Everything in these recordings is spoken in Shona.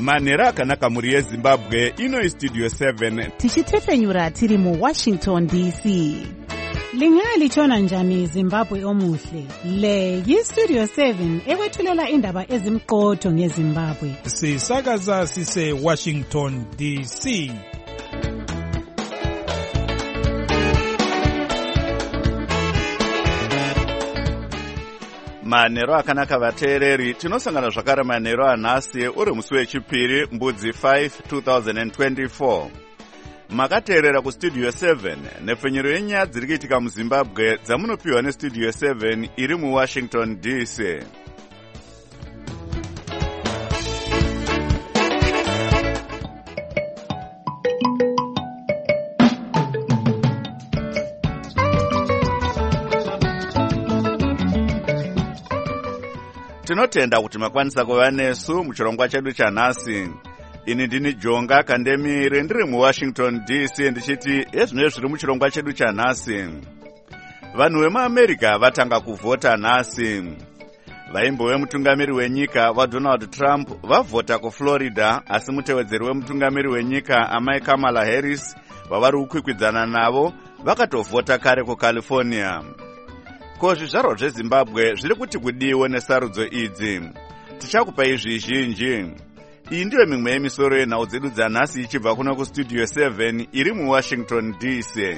manhero akanaka muri yezimbabwe. Ino Studio 7 tichitefenyura tiri mu Washington DC. Lingalitshona njani Zimbabwe omuhle? Le yi-Studio 7 ekwethulela indaba ezimqotho ngeZimbabwe. Sisakaza sise Washington DC. manhero akanaka vateereri. Tinosangana zvakare manhero anhasi uri musi wechipiri mbudzi 5 2024. Makateerera kustudio 7 nepfenyuro yenyaya dziri kuitika muZimbabwe dzamunopiwa nestudio 7 iri muWashington DC. Tinotenda kuti makwanisa kuva nesu muchirongwa chedu chanhasi. Ini ndini Jonga Kandemire ndiri muWashington DC ndichiti ezvino zviri muchirongwa chedu chanhasi. Vanhu vemuAmerica vatanga kuvhota nhasi. Vaimbo vemutungamiri wenyika vaDonald Trump vavhota kuFlorida, asi mutevedzeri wemutungamiri wenyika amai Kamala Harris vavari kukwikwidzana navo vakatovhota kare kuCalifornia. Ko zvizvarwa zveZimbabwe zviri kuti kudiwe nesarudzo idzi. Tichakupa izvi zhinji. Iyi ndiyo mimwe yemisoro yenhau dzedu dzanhasi ichibva kuno kustudio 7 iri muWashington DC.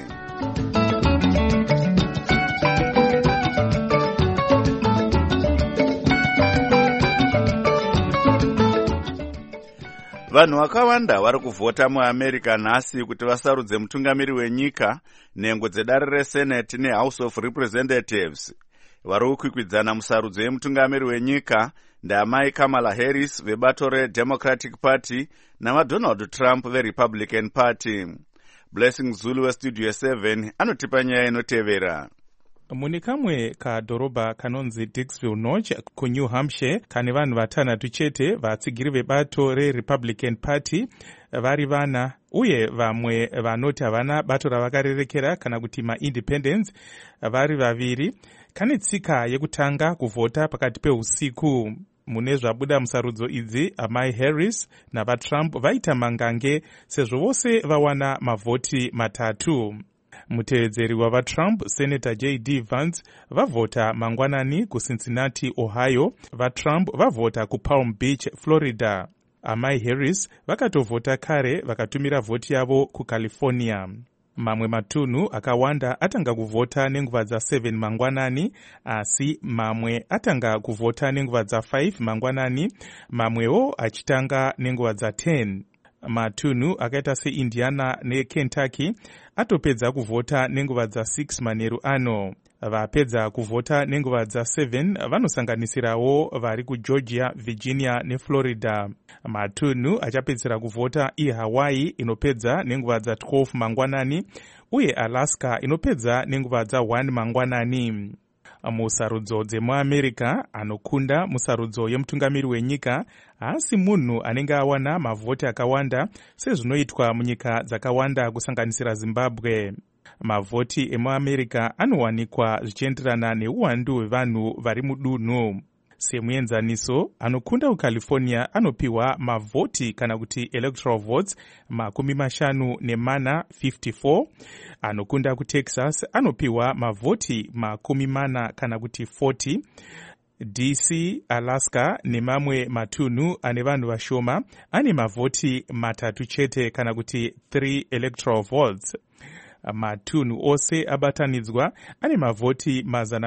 Vanhu vakawanda vari kuvhota muAmerica nhasi kuti vasarudze mutungamiri wenyika nhengo dzedare reSenate neHouse of Representatives. Vari kukwikwidzana musarudzo yemutungamiri wenyika ndaamai Kamala Harris vebato reDemocratic Party navaDonald Trump veRepublican Party. Blessing Zulu westudio 7 anotipa nyaya inotevera. Mune kamwe kadhorobha kanonzi Dixville Notch kuNew Hampshire kane vanhu vatanhatu chete vatsigiri vebato reRepublican Party vari vana, uye vamwe vanoti havana bato ravakarerekera kana kuti maindependents vari vaviri. Kane tsika yekutanga kuvhota pakati peusiku. Mune zvabuda musarudzo idzi, amai Harris navaTrump vaita mangange sezvo vose vawana mavhoti matatu. Mutevedzeri wavaTrump, Senator J.D. Vance, vavhota mangwanani kuCincinnati, Ohio. VaTrump vavhota kuPalm Beach, Florida. Amai Harris vakatovhota kare vakatumira vhoti yavo kuCalifornia. Mamwe matunhu akawanda atanga kuvhota nenguva dza7 mangwanani, asi mamwe atanga kuvhota nenguva dza5 mangwanani, mamwewo achitanga nenguva dza10. Matunhu akaita seIndiana neKentucky atopedza kuvhota nenguva dza6 manheru ano. Vapedza kuvhota nenguva dza7 vanosanganisirawo vari kuGeorgia, Virginia neFlorida. Matunhu achapedzera kuvhota iHawaii inopedza nenguva dza12 mangwanani, uye Alaska inopedza nenguva dza1 mangwanani. Musarudzo dzemuAmerica anokunda musarudzo yemutungamiri wenyika haasi munhu anenge awana mavhoti akawanda sezvinoitwa munyika dzakawanda kusanganisira Zimbabwe. Mavhoti emuAmerica anowanikwa zvichienderana neuwandu hwevanhu vari mudunhu. Semuenzaniso, anokunda kuCalifornia anopiwa mavhoti kana kuti electoral votes 54, 54. Anokunda kuTexas anopiwa mavhoti 40 kana kuti 40. DC, Alaska nemamwe matunhu ane vanhu vashoma ane mavhoti matatu chete kana kuti 3 electoral votes. Matunhu ose abatanidzwa ane mavhoti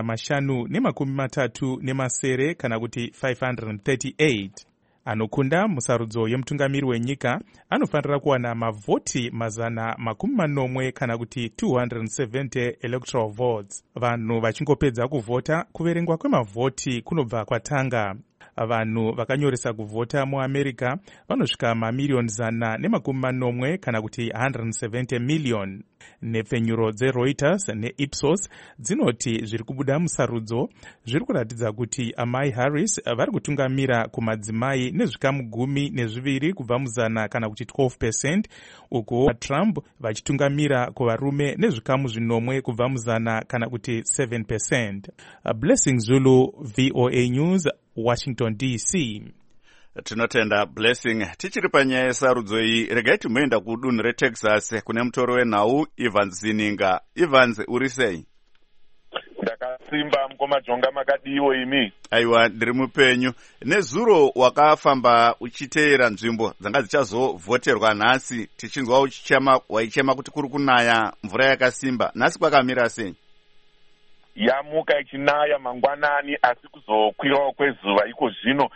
537 kana kuti 538. Anokunda musarudzo yemutungamiri wenyika anofanira kuwana mavhoti 140 kana kuti 270 electoral votes. Vanhu vachingopedza kuvhota, kuverengwa kwemavhoti kunobva kwatanga. Vanhu vakanyoresa kuvhota muAmerica vanosvika mamiriyoni 140 kana kuti 170 miliyoni. Nepfenyuro dzeReuters neIpsos dzinoti zviri kubuda musarudzo zviri kuratidza kuti amai Harris vari kutungamira kumadzimai nezvikamu 12 kubva mu100 kana kuti 12%, uko Trump vachitungamira kuvarume nezvikamu 9 kubva mu100 kana kuti 7%. Blessing Zulu, VOA News, Washington DC. Tinotenda Blessing. Tichiri panyaya yesarudzo iyi, regai timboenda kudunhu reTexas kune mutoro wenhau Evans Zininga. Evans, uri sei? Ndakasimba mukoma Jonga, makadiwo imi? Aiwa, ndiri mupenyu. Nezuro wakafamba uchiteera nzvimbo dzanga dzichazovhoterwa nhasi, tichinzwa waichema kuti kuri kunaya mvura yakasimba. Nhasi kwakamira sei? Yamuka ichinaya mangwanani, asi kuzokwirawo kwezuva iko zvino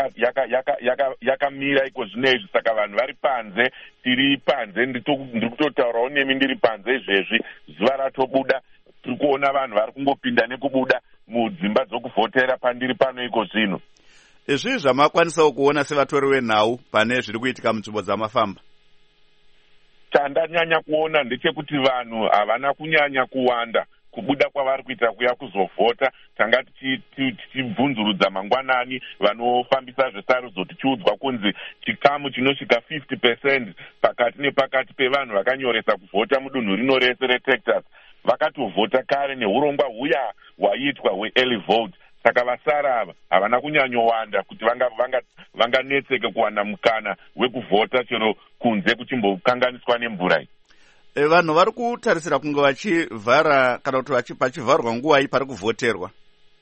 yakamira iko zvino izvi. Saka vanhu vari panze, tiri panze, ndiri kutotaurawo nemi ndiri panze izvezvi. Zuva ratobuda, tiri kuona vanhu vari kungopinda nekubuda mudzimba dzokuvhotera pandiri pano iko zvino. Izvi zvamakwanisawo kuona sevatori venhau pane zviri kuitika munzvimbo dzamafamba? Chandanyanya kuona ndechekuti vanhu havana kunyanya kuwanda kubuda kwavari kuita kuya kuzovhota. Tanga tichibvunzurudza mangwanani vanofambisa zvesarudzo tichiudzwa kunzi chikamu chinosvika 50% pakati nepakati pevanhu vakanyoresa kuvhota mudunhu rino rese reTexas vakatovhota kare neurongwa huya hwaitwa hwe-early vote. Saka vasara ava havana kunyanyowanda kuti vanganetseke kuwana mukana wekuvhota chero kunze kuchimbokanganiswa nemvura. Vanhu vari kutarisira kunge vachivhara kana kuti pachivharwa nguva pari kuvhoterwa?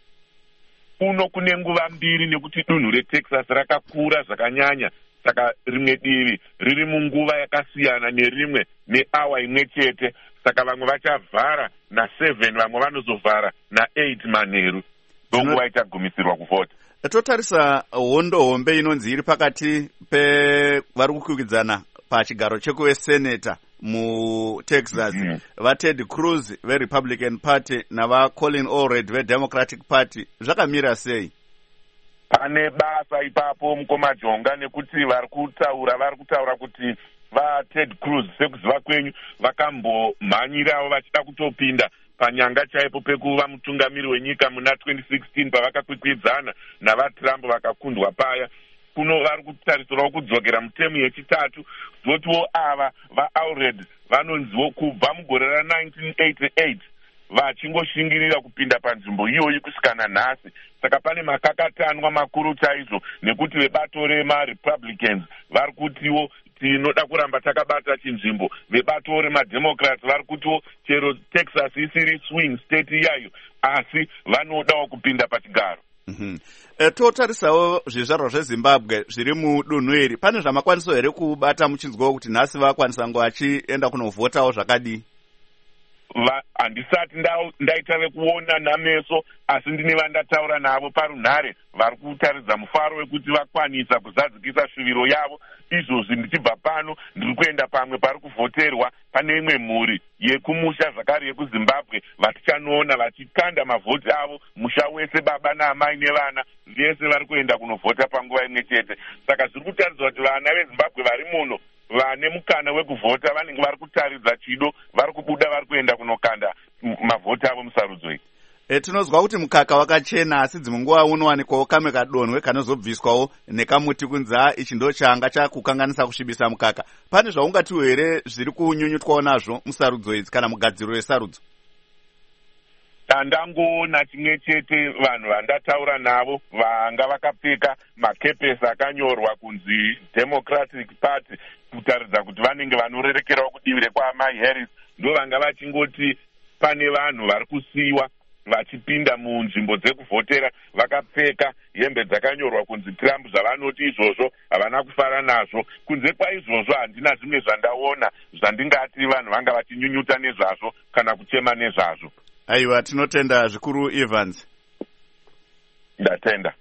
Kuno kune nguva mbiri nekuti dunhu reTexas rakakura zvakanyanya. Saka rimwe divi riri munguva yakasiyana nerimwe neawa imwe chete. Saka vamwe vachavhara na7, vamwe vanozovhara na8 manheru ndonguva ichagumisirwa kuvhota. Totarisa hondo hombe inonzi iri pakati vari kukwikwidzana pachigaro chekuweseneta muTexas, vaTed Cruz veRepublican Party navaColin Allred veDemocratic Party. Zvakamira sei? Pane basa ipapo mukoma Jonga, nekuti vari kutaura kuti vaTed Cruz sekuziva kwenyu vakambomhanyirawo vachida kutopinda panyanga chaipo pekuva mutungamiri wenyika muna 2016 pavakakwikwidzana navaTrump vakakundwa paya. Kuno vari kutarisirawo kudzokera mutemu yechitatu. Zotiwo ava vaAllred vanonziwo kubva mugore ra1988 vachingoshingirira kupinda panzvimbo iyoyi kusvika nanhasi. Saka pane makakatanwa makuru chaizvo, nekuti vebato remaRepublicans vari kutiwo tinoda kuramba takabata chinzvimbo. Vebato remademocrats vari kutiwo chero Texas isiri swing state iyayo, asi vanodawo kupinda pachigaro. Totarisawo zvizvarwa zveZimbabwe zviri mudunhu iri. Pane zvamakwaniso here kubata muchinzwawo kuti nhasi vakwanisa ngo vachienda kunovhotawo zvakadii? Handisati ndaita vekuona nameso, asi ndine vandataura navo parunhare vari kutaridza mufaro wekuti vakwanisa kuzadzikisa shuviro yavo. Izvozvi ndichibva pano ndiri kuenda pamwe pari kuvhoterwa. Pane imwe mhuri yekumusha zvakare yekuZimbabwe vatichanoona vachikanda mavhoti avo. Musha wese, baba naamai nevana vese vari kuenda kunovhota panguva imwe chete. Saka zviri kutaridzwa kuti vana veZimbabwe vari muno vane mukana wekuvhota vanenge vari kutaridza chido, vari kubuda vari kuenda kunokanda mavhoti avo musarudzo iyi. Tinozwa kuti mukaka wakachena, asi dzimwe nguva unowanikwawo kamwe kadonhwe kanozobviswawo nekamuti kunza ichi ndo changa chakukanganisa kusvibisa mukaka. Pane zvaungatiwo here zviri kunyunyutwawo nazvo musarudzo idzi kana mugadziro yesarudzo? Ndangoona chimwe chete vanhu vandataura navo vanga vakapfeka makepesi akanyorwa kunzi Democratic Party kutaridza kuti vanenge vanorerekerawo kudivi rekwaamai Harris. Ndo vanga vachingoti pane vanhu vari kusiyiwa vachipinda munzvimbo dzekuvhotera vakapfeka hembe dzakanyorwa kunzi Trump. Zvavanoti izvozvo havana kufara nazvo. Kunze kwaizvozvo handina zvimwe zvandaona zvandingati vanhu vanga vachinyunyuta nezvazvo kana kuchema nezvazvo. Aiwa, tinotenda zvikuru Evans. Ndatenda.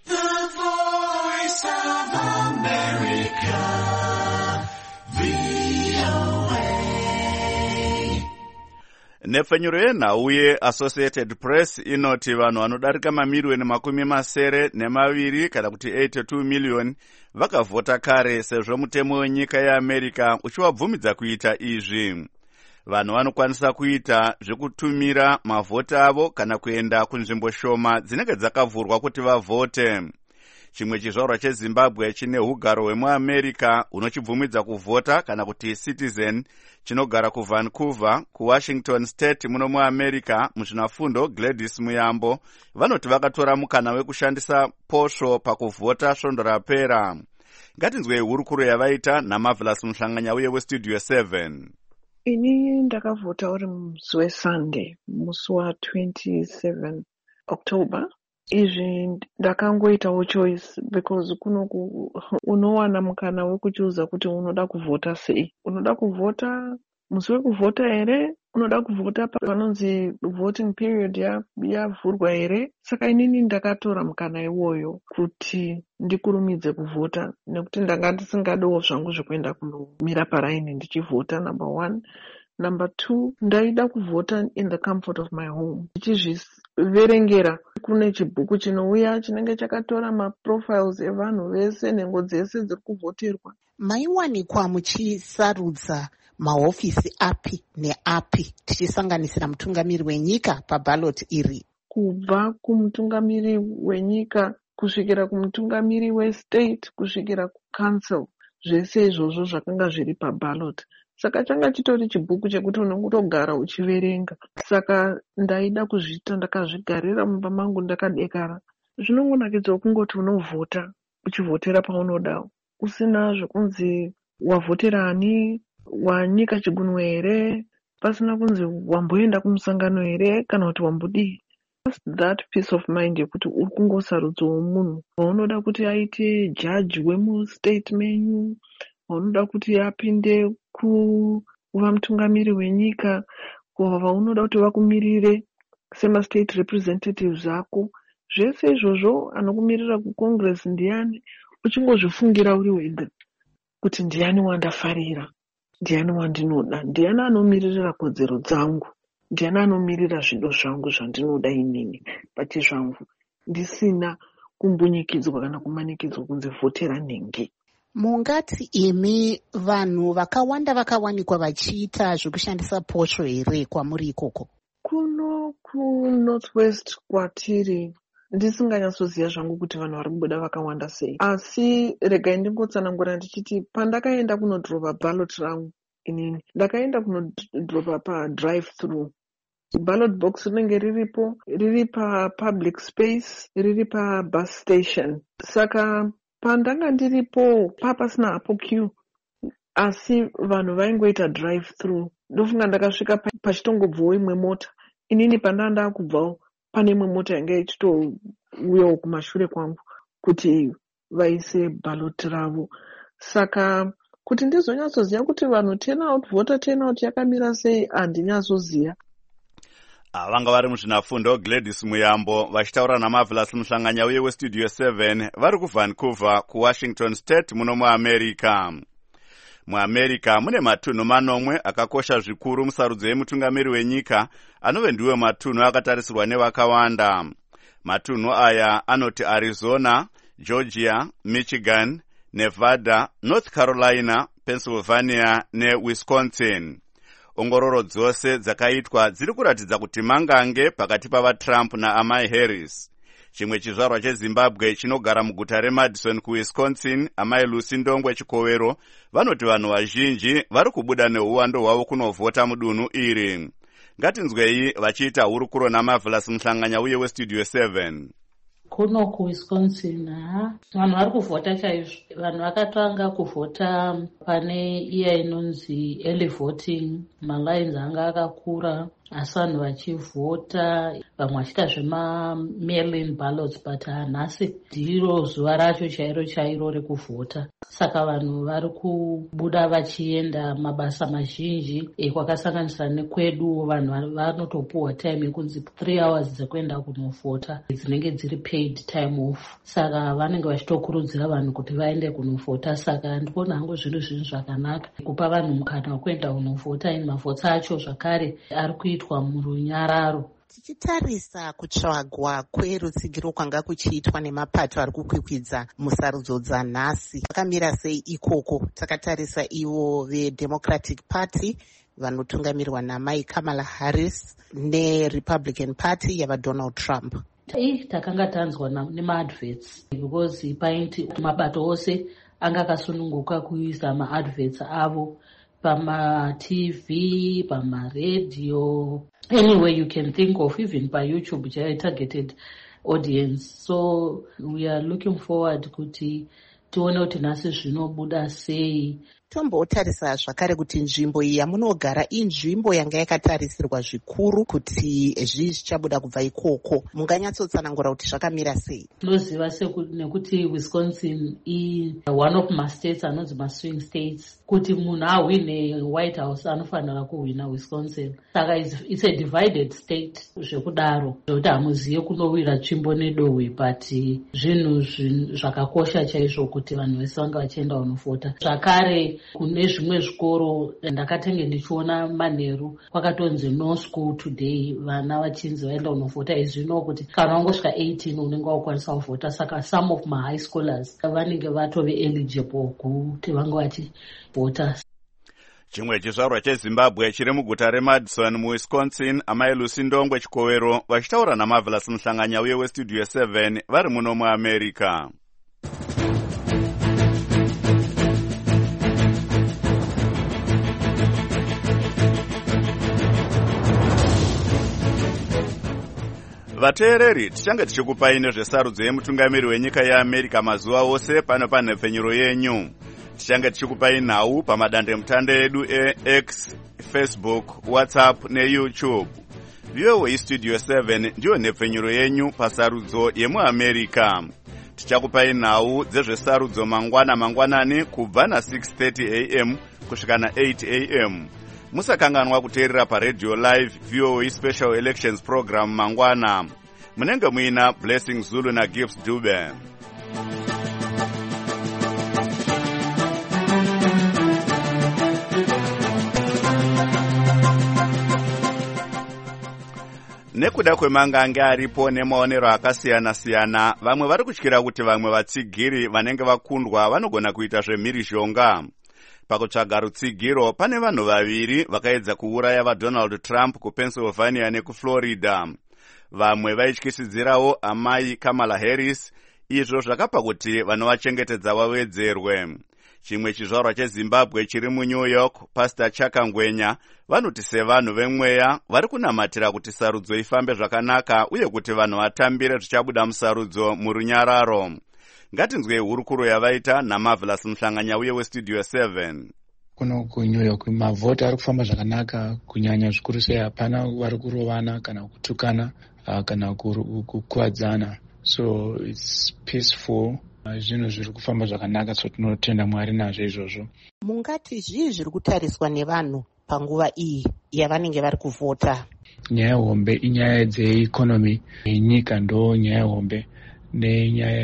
Nepfenyuro yenhau yeAssociated Press inoti vanhu vanodarika mamiliyoni 72 kana kuti 82 miliyoni vakavhota kare, sezvo mutemo wenyika yeAmerica uchivabvumidza kuita izvi. Vanhu vanokwanisa kuita zvekutumira mavhoti avo kana kuenda kunzvimbo shoma dzinenge dzakavhurwa kuti vavhote. chimwe chizvarwa chezimbabwe chine ugaro hwemuamerica hunochibvumidza kuvhota kana kuti citizen chinogara kuvancouver kuwashington state muno muamerica. muzvinafundo Gladys Muyambo vanoti vakatora mukana wekushandisa posvo pakuvhota svondo rapera. ngatinzwei hurukuro yavaita naMarvelous Muhlanganya uye westudio 7. Ini ndakavhota uri musi weSunday, musi wa27 October. Izvi ndakangoitawo choice because unowana mukana wekuchuza kuti unoda kuvhota sei. Unoda kuvhota musi wekuvhota here, unoda kuvhota panonzi voting period yavhurwa here. Saka inini ndakatora mukana iwoyo kuti ndikurumidze kuvhota, nekuti ndanga ndisingadiwo zvangu zvekuenda kunomira paraini ndichivhota. Number 1. Number 2, ndaida kuvhota in the comfort of my home. Ndichizviverengera kune chibhuku chinouya chinenge chakatora maprofiles evanhu vese nengo dzese dziri kuvhoterwa. Maiwanikwa muchisarudza mahofisi api neapi tichisanganisira mutungamiri wenyika paballot iri? Kubva kumutungamiri wenyika kusvikira kumutungamiri westate kusvikira kucouncil, zvese izvozvo zvakanga zviri paballot. Saka changa chitori chibhuku chekuti unongotogara uchiverenga. Saka ndaida kuzviita, ndakazvigarira mumba mangu ndakadekara. Zvinongonakidza kungoti unovhota uchivhotera paunoda, usina zvekunzi wavhotera ani, wanyika chigunwe here, pasina kunzi wamboenda kumusangano here kana kuti wambodii. That peace of mind yekuti uri kungosarudzawo munhu waunoda kuti aite judge wemustate menyu, waunoda kuti apinde kuva mutungamiri wenyika, vaunoda kuti vakumirire semastate representatives ako. Zvese izvozvo anokumirira kucongress ndiani, uchingozvifungira uri wega kuti ndiani wandafarira, ndiani wandinoda, ndiani anomirira kodzero dzangu, ndiani anomirira zvido zvangu zvandinoda inini pachizvangu, ndisina kumbunyikidzwa kana kumanikidzwa kunzi vhotera nhingi. Mungati imi vanhu vakawanda vakawanikwa vachiita zvekushandisa posvo here kwamuri ikoko? Kuno kunorthwest kwatiri ndisinganyatsoziva zvangu kuti vanhu vari kubuda vakawanda sei, asi regai ndingotsanangura ndichiti pandakaenda kunodhoropa ballot rangu inini ndakaenda kunodhoropa padrive through. Ballot box rinenge riripo, riri papublic space, riri pabus station. Saka pandanga ndiripo papasina hapo queue, asi vanhu vaingoita drive through. Ndofunga ndakasvika pachitongobvawo imwe mota, inini pandanda kubvawo pane imwe mota yanga ichitouyawo kumashure kwangu kuti vaise ballot ravo. Saka kuti ndizonyatsoziva kuti vanhu turnout yakamira sei handinyazoziva. Vanga vari muzvinafundo Gladys Muyambo vachitaura naMarvelous Muhlanganya uye westudio 7 vari kuvancouver kuwashington state muno muamerica. Muamerica mune matunhu manomwe akakosha zvikuru musarudzo yemutungamiri wenyika anove ndiwo matunhu akatarisirwa nevakawanda. Matunhu aya anoti Arizona, Georgia, Michigan, Nevada, North Carolina, Pennsylvania neWisconsin. Ongororo dzose dzakaitwa dziri kuratidza kuti mangange pakati pavaTrump naamai Harris. Chimwe chizvarwa cheZimbabwe chinogara muguta reMadison kuWisconsin, amai Lucy Ndongwe Chikowero, vanoti vanhu vazhinji vari kubuda neuwando hwavo kunovhota mudunhu iri. Ngatinzwei vachiita hurukuro naMarvelous Muhlanganya uye westudio 7. Kuno kuWisconsin vanhu vari kuvhota chaizvo. Vanhu vakatanga kuvhota pane iya inonzi early voting, malines anga akakura, asi vanhu vachivhota, vamwe vachiita zvema-mail-in ballots, but nhasi ndiro zuva racho chairo rekuvhota. Saka vanhu vari kubuda vachienda mabasa mazhinji kwakasanganisira nekwedu vanhu vanotopuwa time yekunzi 3 hours dzekuenda kunovhota dzinenge dziri paid time off. Saka vanenge vachitokurudzira vanhu kuti vaende kunovhota. Saka ndikuona hangu zvinhu zvakanaka kupa vanhu mukana wekuenda kunovhota. Mavhotsa acho zvakare ari kuitwa murunyararo. Tichitarisa kutsvagwa kwerutsigiro kwanga kuchiitwa nemapato ari kukwikwidza musarudzo dzanhasi, vakamira sei ikoko? Takatarisa ivo veDemocratic Party vanotungamirwa namai Kamala Harris neRepublican Party yavaDonald Trump. takanga tanzwa nemaadverts because painti mabato ose anga akasununguka kuisa maadverts avo pama-TV, pama-radio, anywhere you can think of, even by YouTube, targeted audience. So we are looking forward kuti tione kuti nhasi zvinobuda sei. Tombotarisa zvakare kuti nzvimbo iyi yamunogara inzvimbo yanga yakatarisirwa zvikuru kuti zvichabuda kubva ikoko. Munganyatsotsanangura kuti zvakamira sei? Tinoziva nekuti Wisconsin one of my states anonzi maswing states. Kuti munhu ahwine White House anofanira kuhwina Wisconsin. Saka it's a divided state zvekudaro. Zvekuti hamuziye kunowira tsvimbo nedohwe, but zvinhu zvakakosha chaizvo kuti vanhu vese vanga vachienda kunofota. Zvakare kune zvimwe zvikoro ndakatenge ndichiona manheru kwakatonzi no school today, vana vachinzi vaenda kunofota. Izvino kuti kana wangosvika 18 unenge wakwanisa kuvhota. Saka some of my high scholars vanenge vatove eligible kuti vange vachivhota. Chimwe chizvarwa cheZimbabwe chiri muguta reMadison muWisconsin, amai Lucy Ndongwe Chikowero vachitaura naMarvelous Muhlanganya uye weStudio 7 vari muno muAmerica. Vateereri, tichange tichikupai nezvesarudzo yemutungamiri wenyika yeAmerica mazuva ose pano panhepfenyuro yenyu. Tichange tichikupai nhau pamadandemutande edu eX, Facebook, WhatsApp neYouTube. VOA Studio 7 ndiyo nhepfenyuro yenyu pasarudzo yemuAmerica. Tichakupai nhau dzezvesarudzo mangwanani kubva na6:30 AM kusvika na8 AM. Musakanganwa kuteerera paRadio Live VOA Special Elections Program mangwana. Munenge muina Blessing Zulu na Gibbs Dube. Nekuda kwemangange aripo nemaonero akasiyana-siyana, vamwe vari kutyira kuti vamwe vatsigiri vanenge vakundwa vanogona kuita zvemhirizhonga. Pakutsvaga rutsigiro, pane vanhu vaviri vakaedza kuuraya vaDonald Trump kuPennsylvania nekuFlorida. Vamwe vaityisidzirawo amai Kamala Harris, izvo zvakapa kuti vanovachengetedza vawedzerwe. Chimwe chizvarwa cheZimbabwe chiri muNew York, Pastor Chaka Ngwenya, vanoti sevanhu vemweya vari kunamatira kuti sarudzo ifambe zvakanaka uye kuti vanhu vatambire zvichabuda musarudzo murunyararo. Ngatinzwe hurukuro yavaita naMarvelous Muhlanganya uye weStudio 7. Kuno kuNew York mavhoti ari kufamba zvakanaka, kunyanya zvikuru sei hapana vari kurovana kana kutukana kana kukuwadzana. So it's peaceful. Zvinhu zviri kufamba zvakanaka, so tinotenda Mwari nazvo izvozvo. Mungati zvii zviri kutariswa nevanhu panguva iyi yavanenge vari kuvhota? Nyaya hombe inyaya dzeikonomi yenyika, ndo nyaya hombe, nenyaya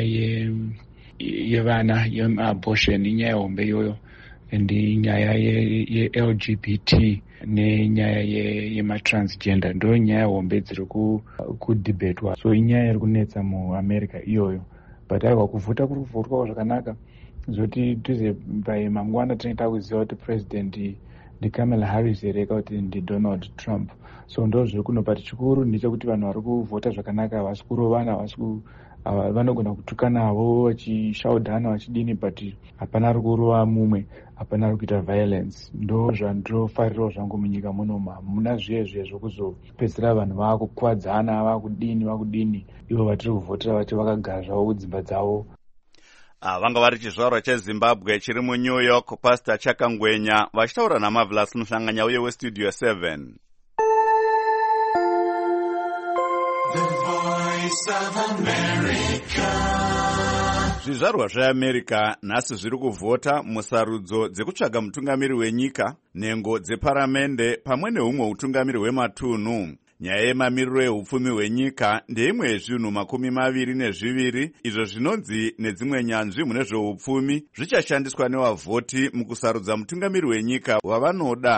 yevana yeabortion inyaya hombe iyoyo, nyaya ye-LGBT nenyaya yematransgender ndo nyaya hombe dziri kudhibatwa. So inyaya iri kunetsa muAmerica iyoyo. But aiwa kuvhota kuri kuvhotwa zvakanaka, zvoti tize mangwana tinoita kuziva kuti president ndiKamala Harris here kana kuti ndiDonald Trump. So ndo zviri kuno, but chikuru ndechekuti vanhu vari kuvhota zvakanaka, havasi kurovana, vanogona kutukanavo vachishaudhana vachidini, but hapana ari kurova mumwe, hapana ari kuita violence. Ndo zvandinofarirawo zvangu munyika muno. Muna zviye zvokuzopedzisira vanhu vakukwadzana, vakudini, ivo vatiri kuvhotera vachi vakagara zvavo kudzimba dzavo. Vanga vari chizvarwa cheZimbabwe chiri muNew York, Pastor Chaka Ngwenya vachitaura naMarvelous Muhlanganya uye weStudio 7. Zvizvarwa zveAmerica nhasi zviri kuvhota musarudzo dzekutsvaga mutungamiri wenyika, nhengo dzeparamende pamwe neumwe utungamiri hwematunhu. Nyaya yemamiriro ehupfumi hwenyika ndeimwe yezvinhu 22 izvo zvinonzi nedzimwe nyanzvi mune zvehupfumi zvichashandiswa nevavhoti mukusarudza mutungamiri wenyika wavanoda.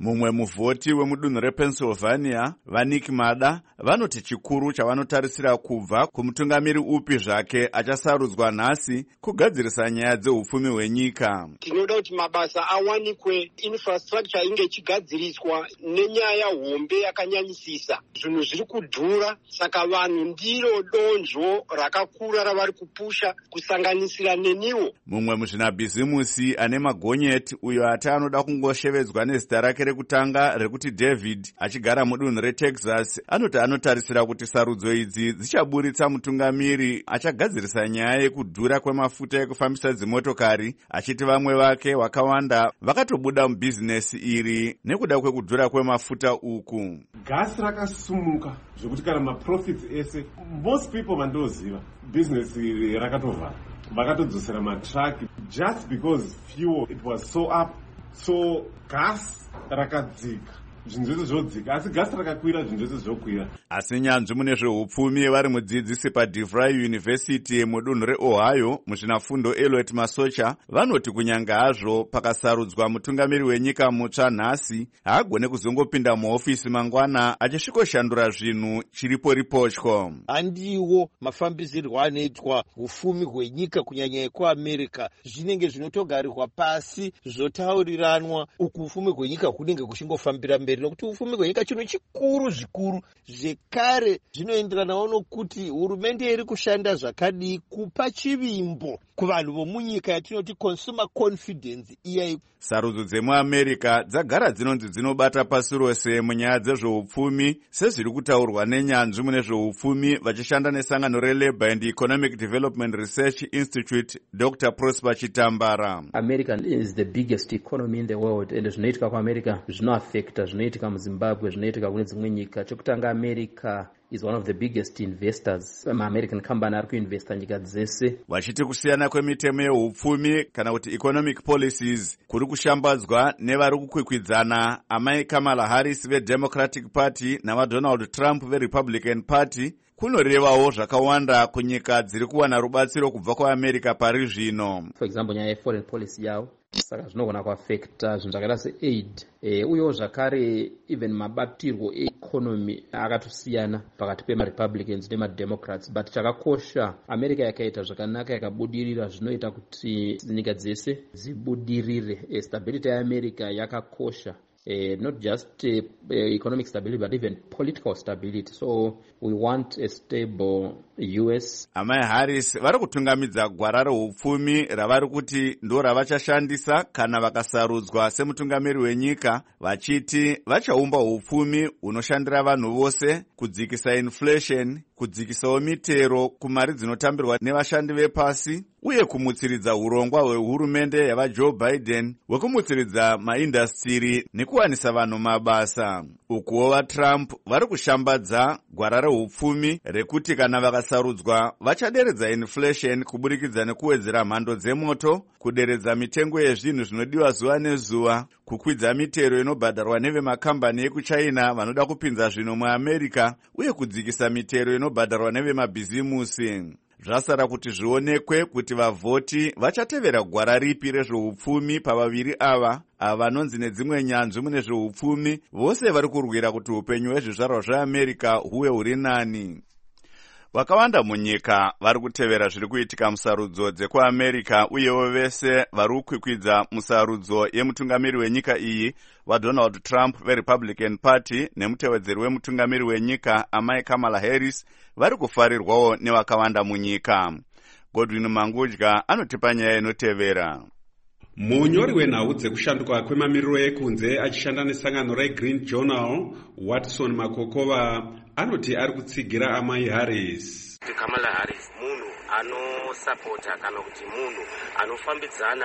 Mumwe muvhoti wemudunhu rePennsylvania, vaNick Mada, vanoti chikuru chavanotarisira kubva kumutungamiri upi zvake achasarudzwa nhasi kugadzirisa nyaya dzeupfumi hwenyika. Tinoda kuti mabasa awanikwe, infrastructure inge ichigadziriswa nenyaya hombe yakanyanyisisa. Zvinhu zviri kudhura, saka vanhu ndiro donzvo rakakura ravari kupusha kusanganisira neniwo. Mumwe muzvinabhizimusi ane magonyeti uyo ati anoda kungoshevedzwa nezita rake rekutanga rekuti David, achigara mudunhu reTexas, anoti anotarisira kuti sarudzo idzi dzichaburitsa mutungamiri achagadzirisa nyaya yekudhura kwemafuta ekufambisa dzimotokari, achiti vamwe vake vakawanda vakatobuda mubhizinesi iri nekuda kwekudhura kwemafuta uku. Gasi rakasumuka zvokuti kana maprofits ese most people vandoziva bhizinesi rakatovhara, vakatodzosera matraki just because fuel it was so up, so gas rakadzika, zvinhu zvese zvodzika, asi gasi rakakwira, zvinhu zvese zvokwira. Asi nyanzvi mune zveupfumi vari mudzidzisi paDeVry University mudunhu reOhio muzvinafundo Elliot Masocha vanoti kunyanga hazvo pakasarudzwa mutungamiri wenyika mutsva nhasi, haagone kuzongopinda muhofisi mangwana achisvikoshandura zvinhu chiripo ripotyo. Handiwo mafambisirwo anoitwa ufumi hwenyika kunyanya yekuAmerica zvinenge zvinotogarirwa pasi zvotauriranwa uku ufumi hwenyika hunenge kuchingofambira mberi, nokuti ufumi hwenyika chinhu chikuru zvikuru zvekare zvinoenderanawo nokuti hurumende iri kushanda zvakadii kupa chivimbo kuvanhu vomunyika yatinoti consumer confidence iyai. Sarudzo dzemuAmerica dzagara dzinonzi dzinobata pasi rose munyaya dzezveupfumi, sezviri kutaurwa nenyanzvi mune zveupfumi vachishanda nesangano reLabour and Economic Development Research Institute, Dr. Prosper Chitambara. America is the biggest economy in the world, and zvinoitika kuAmerica zvinoaffecta zvinoitika muZimbabwe, zvinoitika kune dzimwe nyika. Chekutanga America is one of the biggest investors. American company ari kuinvesta nyika dzese. Vachiti kusiyana kwemitemo yeupfumi kana kuti economic policies kuri kushambadzwa nevari kukwikwidzana amai Kamala Harris veDemocratic Party navaDonald Trump veRepublican Party kunorevawo zvakawanda kunyika dziri kuwana rubatsiro kubva kuAmerica pari zvino. For example, nyaya yeforeign policy yavo saka zvinogona kuaffecta zvinhu zvakaita seaid, uyewo zvakare even mabatirwo economy akatosiyana pakati pemaRepublicans nemaDemocrats, but chakakosha America yakaita zvakanaka yakabudirira zvinoita kuti nyika dzese dzibudirire. Stability yaAmerica yakakosha. Not just economic stability, but even political stability. So we want a stable US. Amai Harris vari kutungamidza gwara reupfumi ravari kuti ndo ravachashandisa kana vakasarudzwa semutungamiri wenyika, vachiti vachaumba upfumi hunoshandira vanhu vose, kudzikisa inflation, kudzikisawo mitero kumari dzinotambirwa nevashandi vepasi, uye kumutsiridza urongwa hwehurumende yavaJoe Biden hwekumutsiridza maindastiri nekuwanisa vanhu mabasa. Ukuwo vaTrump vari kushambadza gwara reupfumi rekuti kana vakasarudzwa vachaderedza inflation kuburikidza nekuwedzera mhando dzemoto, kuderedza mitengo yezvinhu zvinodiwa zuva nezuva, kukwidza mitero inobhadharwa nevemakambani ekuChina vanoda kupinza zvinhu muAmerica, uye kudzikisa mitero inobhadharwa nevemabhizimusi. Zvasara kuti zvionekwe kuti vavhoti vachatevera gwara ripi rezveupfumi pavaviri ava vanonzi nedzimwe nyanzvi mune zveupfumi vose vari kurwira kuti upenyu hwezvizvarwa zveAmerica huve huri nani. Vakawanda munyika vari kutevera zviri kuitika musarudzo dzekuAmerica, uyewo vese vari kukwikwidza musarudzo yemutungamiri wenyika iyi vaDonald Trump veRepublican Party nemutevedzeri wemutungamiri wenyika amai Kamala Harris vari kufarirwawo nevakawanda munyika. Godwin Mangudya anotipa nyaya inotevera. Munyori wenhau dzekushanduka kwemamiriro ekunze achishanda nesangano reGreen Journal, Watson Makokova anoti ari kutsigira amai Harris. Kamala Harris munhu anosapota kana kuti munhu anofambidzana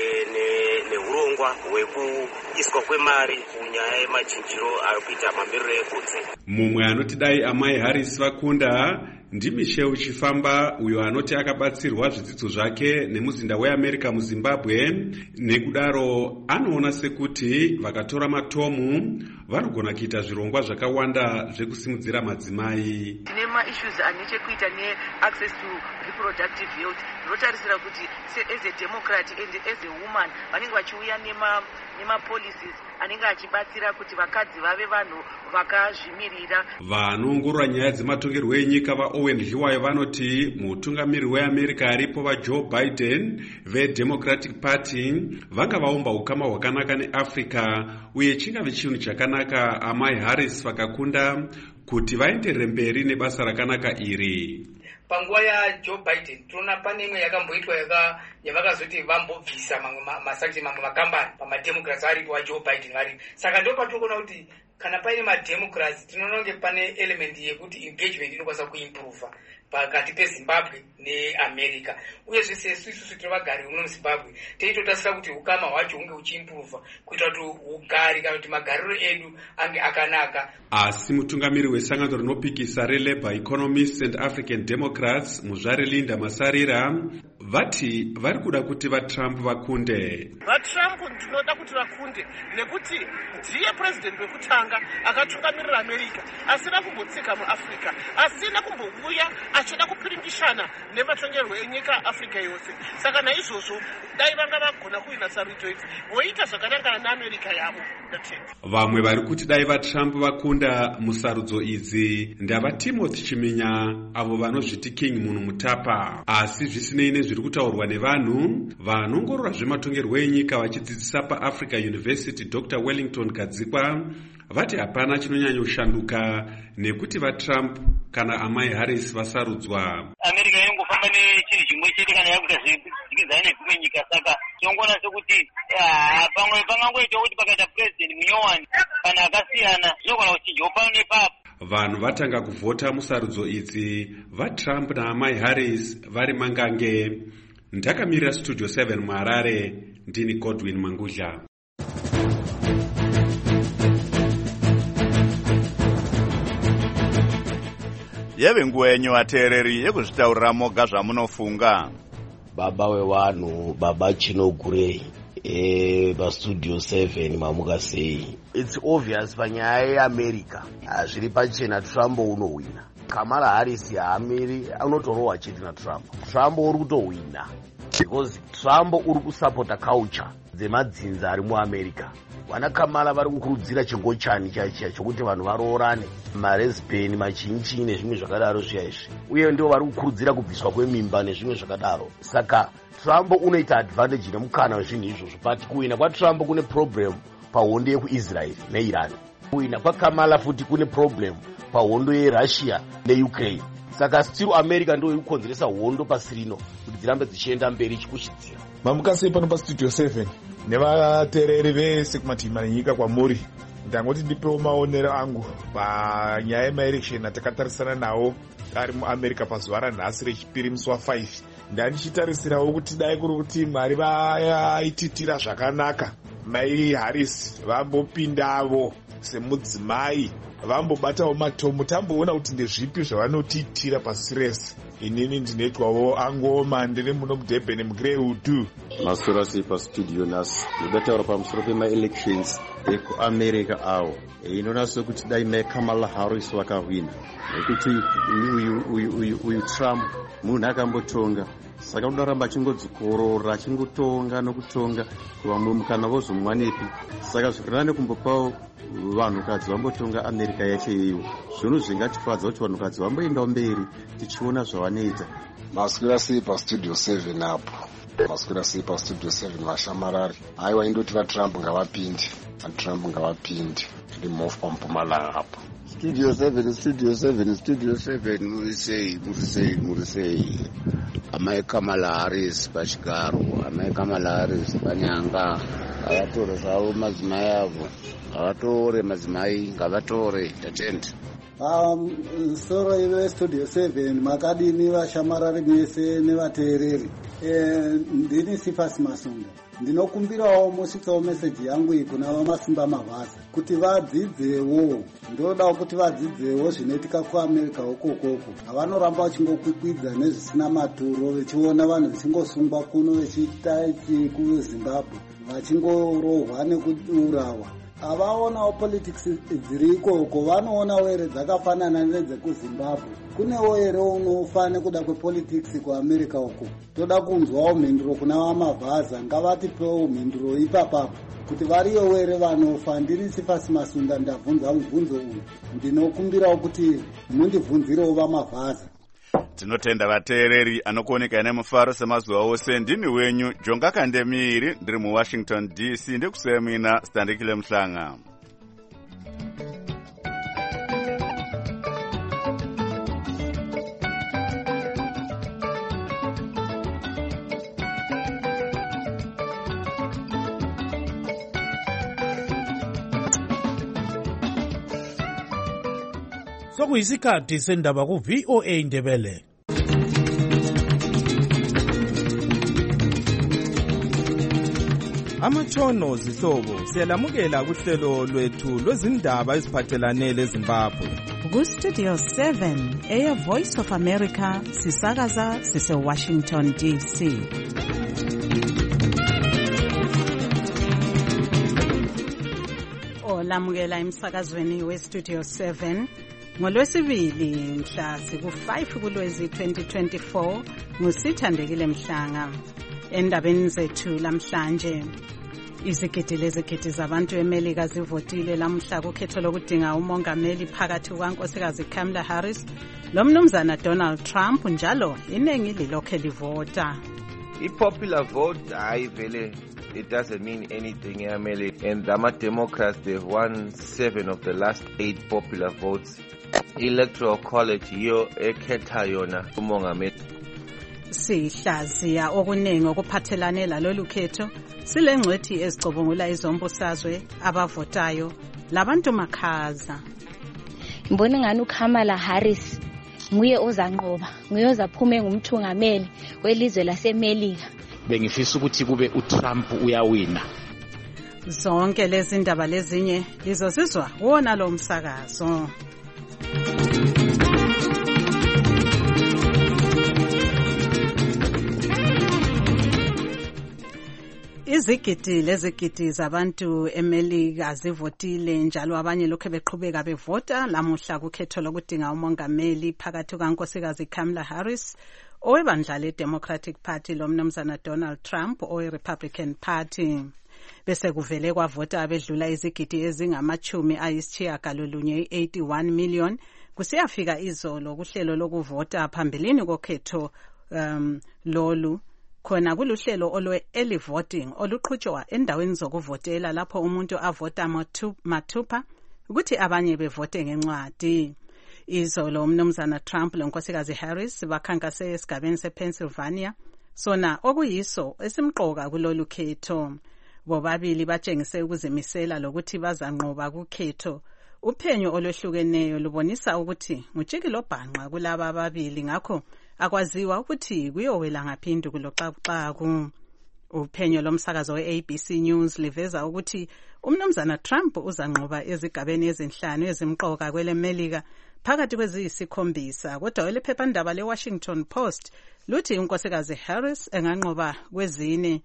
neurongwa hwekuiswa kwemari kunyaya yemachinjiro ari kuita mamiriro ekunze. Mumwe anoti dai amai Harris vakunda ndiMichelle Chifamba, uyo anoti akabatsirwa zvidzidzo zvake nemuzinda weAmerica muZimbabwe, nekudaro anoona sekuti vakatora matomu vanogona kuita zvirongwa zvakawanda zvekusimudzira madzimai. Tine maissues anechekuita neaccess to reproductive health. Zvinotarisira kuti as a Democrat and as a woman vanenge vachiuya nema policies anenge achibatsira kuti vakadzi vave vanhu vakazvimirira. Vanoongorora nyaya dzematongerwo enyika vaOwen Hiwayo vanoti mutungamiriri weAmerica aripo vaJoe Biden veDemocratic Party vanga vaumba ukama hwakanaka neAfrica uye chingave chinhu chakanaka amai Harris vakakunda kuti vaenderere mberi nebasa rakanaka iri. Panguva yaJoe Biden tinoona pane imwe yakamboitwa yavakazoti vambobvisa mamwe makambani pamademocrats aripo vaJoe Biden varipo. Saka ndo patinoona kuti kana paine mademocrats tinoona kunge pane element yekuti engagement inokwanisa kuimprova pakati peZimbabwe neAmerica. Uye zvese isusu tino vagari uno muZimbabwe teitotasira kuti ukama hwacho hunge huchiimprova kuitira kuti ugari kana kuti magariro edu ange akanaka. Asi mutungamiri wesangano rinopikisa reLabour Economists and African Democrats muzvare Linda Masarira vati vari kuda kuti vaTrump vakunde. VaTrump ndinoda kuti vakunde nekuti ndiye president wekutanga akatungamirira America asina kumbotsika muAfrica, asina kumbouya achida kupiringishana nematongerwo enyika Africa yose. Saka naizvozvo dai vanga vagona kuinatsa rejoice voita zvakanangana neAmerica yavo. Vamwe vari kuti dai vaTrump vakunda musarudzo idzi ndava Timothy Chiminya avo vanozviti King munhu mutapa. Asi zvisinei nezviri kutaurwa nevanhu vanongorora zvematongerwo enyika vachidzidzisa paAfrica University Dr. Wellington Kadzikwa vati hapana chinonyanya kushanduka nekuti vaTrump kana amai Harris vasarudzwa. America inongofamba nechinhu chimwe chete kana yakuita zvidzikidzana nedzimwe nyika. Saka tinongoona sekuti pamwe pangangoita kuti pakaita president munyowani kana akasiyana zvinogona kuchinjawo pano nepapo. Vanhu vatanga kuvhota musarudzo idzi vaTrump naamai Harris vari mangange. Ndakamirira Studio 7 muHarare, ndini Godwin Mangudla. Yeve nguva yenyu vateereri yekuzvitaurira moga zvamunofunga. Baba wevanhu, baba Chinogurei paStudio 7 mamuka sei. It's obvious panyaya yeAmerica zviri pachena Trump unowina. Kamala Harris haamiri, unotorohwa chete naTrump. Trump uri kutowina because Trump uri kusapota culture dzemadzinza ari muAmerica. Vana Kamala vari kukurudzira chingochani chachiya chokuti vanhu varoorane, maresbeni, machinchi nezvimwe zvakadaro zviyaizvi. Uye ndio vari kukurudzira kubviswa kwemimba nezvimwe zvakadaro. Saka Trump unoita advantage nemukana wezvinhu izvozvo. But kuwina kwaTrump kune problem pahondo yekuIsrael neIran. Kuwina kwaKamala futi kune problem pahondo yeRussia neUkraine. Saka still America ndio ikukonzeresa hondo pasi rino kuti dzirambe dzichienda mberi chikushidzira. Mamuka sei pano paStudio 7 nevateereri vese kumativi nenyika kwamuri. Ndangoti ndipewo maonero angu panyaya yemaelection atakatarisana nawo ari muAmerica pazuva ranhasi rechipiri musi wa5. Ndandichitarisirawo kuti dai kuri kuti Mwari vaititira zvakanaka mai Harris vambopindavo semudzimai vambobatawo matomo tamboona kuti ndezvipi zvavanotitira pasi rese. Inini ndinoitwawo angoma ndiri muno muDurban muGreywood. Masura sei paStudio nhasi ndodataura pamusoro pemaelections ekuAmerica awo. Inoona sekuti dai mai Kamala Harris vakahwina nekuti uyu Trump munhu akambotonga. Saka unoramba achingodzikorora achingotonga nokutonga vamwe mukana vozomwa nepi. Saka zvirinane kumbopawo vanhukadzi vambotonga America yacho iyeyo. Zvinhu zvingatifadza kuti vanhukadzi vamboendawo mberi tichiona zvavanoita. Maswera sei paStudio 7 apo. Maswera sei paStudio 7 vashamarari. Haiwa indoti vaTrump ngavapinde. vaTrump ngavapinde. Ndimofu paMpumalanga apo. Studio 7 murisei. Amai Kamala Harris pachigaro, amai Kamala Harris panyanga. Ngavatore zvavo madzimai avo. Ngavatore madzimai, ngavatore tatende. Soro ive Studio 7 makadini vashamarari mese nevateereri. Ndini Sifas Masunda. Ndinokumbirawo musvikawo meseji yangu iyi kuna Vamasimba Mavhasa kuti vadzidzewo. Ndoda kuti vadzidzewo zvinoitika kuAmerica ukoko. Havanoramba vachingokwikwidza nezvisina maturo vechiona vanhu vachingosungwa kuno vechiita kuZimbabwe vachingorohwa nekuurawa. avaonawo politics dziri ikoko, vanoonawo here dzakafanana nedzekuzimbabwe. Kunewo here unofane kuda kwepolitics kuamerica uko. Toda kunzwawo mhinduro kuna vamavhaza, ngavatipewo mhinduro ipapapo kuti variyo here vanofa. Ndiri Sifasi Masunda ndabvunza mubvunzo uyu, ndinokumbirawo kuti mundibvunzirewo vamavhaza. Tinotenda vateereri anokuoneka nemufaro semazuva ose. Ndini wenyu Jonga Kandemiri, ndiri muWashington DC, ndikusemina Standikile Mhlanga. Sokuyisikhathi sendaba ku VOA Ndebele. Amatshono zihlobo siyalamukela kuhlelo lwethu lwezindaba eziphathelane leZimbabwe. Ku Studio 7 Air Voice of America sisakaza sise Washington DC. Olamukela emsakazweni we Studio 7 ngoLwesibili mhla siku-5 kuLwezi 2024 nguSithandekile Mhlanga. Endabeni zethu lamhlanje, izigidi zabantu eMelika zivotile lamhla kukhetho lokudinga umongameli phakathi kukaNkosikazi Kamala Harris lomnumzana Donald Trump, njalo iningi lilokhe livota. I-popular vote hayi vele it doesn't mean anything eAmerica, and the Democrats, they've won 7 of the last 8 popular votes. Electoral college yiyo ekhetha yona umongameli. Sihlaziya okuningi okuphathelane lalolu khetho, silengcwethi ezicubungula izombusazwe, abavotayo labantu makhaza. Ngibona ngani uKamala Harris nguye ozanqoba, nguye ozaphume ngumthungameli welizwe laseMelika. Bengifisa ukuthi kube uTrump uyawina. Zonke lezi ndaba lezinye lizozizwa wona lo msakazo. Izigidi zabantu eMelika zivotile, njalo abanye lokho beqhubeka bevota lamuhla kukhetho lokudinga umongameli phakathi kukaNkosikazi Kamala Harris owebandla leDemocratic Party lomnumzana Donald Trump oweRepublican Party. Bese kuvele kwavota abedlula izigidi ezingama-81 million kusiyafika izolo kuhlelo lokuvota phambili kokhetho lolu. Khona kuluhlelo olwe-early voting oluqhutshwa endaweni zokuvotela lapho umuntu avota mathupha ukuthi abanye bevote ngencwadi. Izolo umnumzana Trump lonkosikazi Harris bakhankase esigabeni sePennsylvania, sona okuyiso esimqoka kulolu khetho. Bobabili batshengise ukuzimisela lokuthi bazanqoba kukhetho. Uphenyo olwehlukeneyo lubonisa ukuthi ngutshikilobhanqa kulaba ababili, ngakho akwaziwa ukuthi kuyowela ngaphindi kuloxakuxaku. Uphenyo lomsakazo we-ABC News liveza ukuthi umnumzana Trump uzanqoba ezigabeni ezinhlanu ezimqoka kweleMelika phakathi kweziyisikhombisa, kodwa iphephandaba leWashington Post luthi unkosikazi Harris enganqoba kwezine.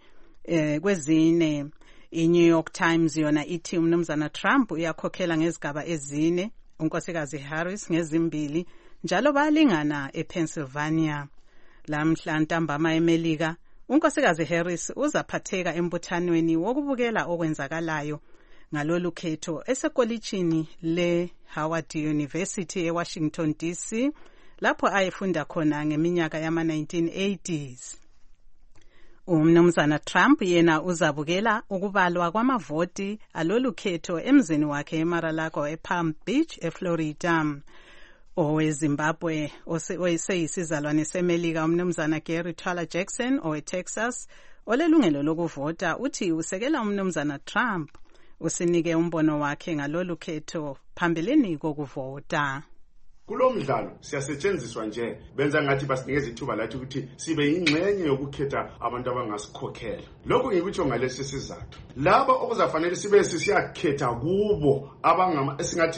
I-New York Times yona ithi umnumzana Trump uyakhokhela ngezigaba ezine, unkosikazi Harris ngezimbili, njalo bayalingana ePennsylvania. Lamhla ntambama eMelika, unkosikazi Harris uzaphatheka embuthanweni wokubukela okwenzakalayo ngalolu khetho esekolitshini le-Howard University eWashington DC, lapho ayefunda khona ngeminyaka yama-1980s. Umnumzana Trump yena uzabukela ukubalwa kwamavoti alolu khetho emzini wakhe eMar-a-Lago ePalm Beach eFlorida. OweZimbabwe oseyisizalwane seMelika umnumzana Gary Twala Jackson oweTexas olelungelo lokuvota uthi usekela umnumzana Trump, usinike umbono wakhe ngalolu khetho phambilini kokuvota. Kulo mdlalo siyasetshenziswa nje benza ngathi basinikeza ithuba lathi ukuthi sibe ingxenye yokukhetha abantu abangasikhokhela. Lokho ngikutsho ngalesi sizathu, laba okuzafanele sibe siyakhetha kubo esingathi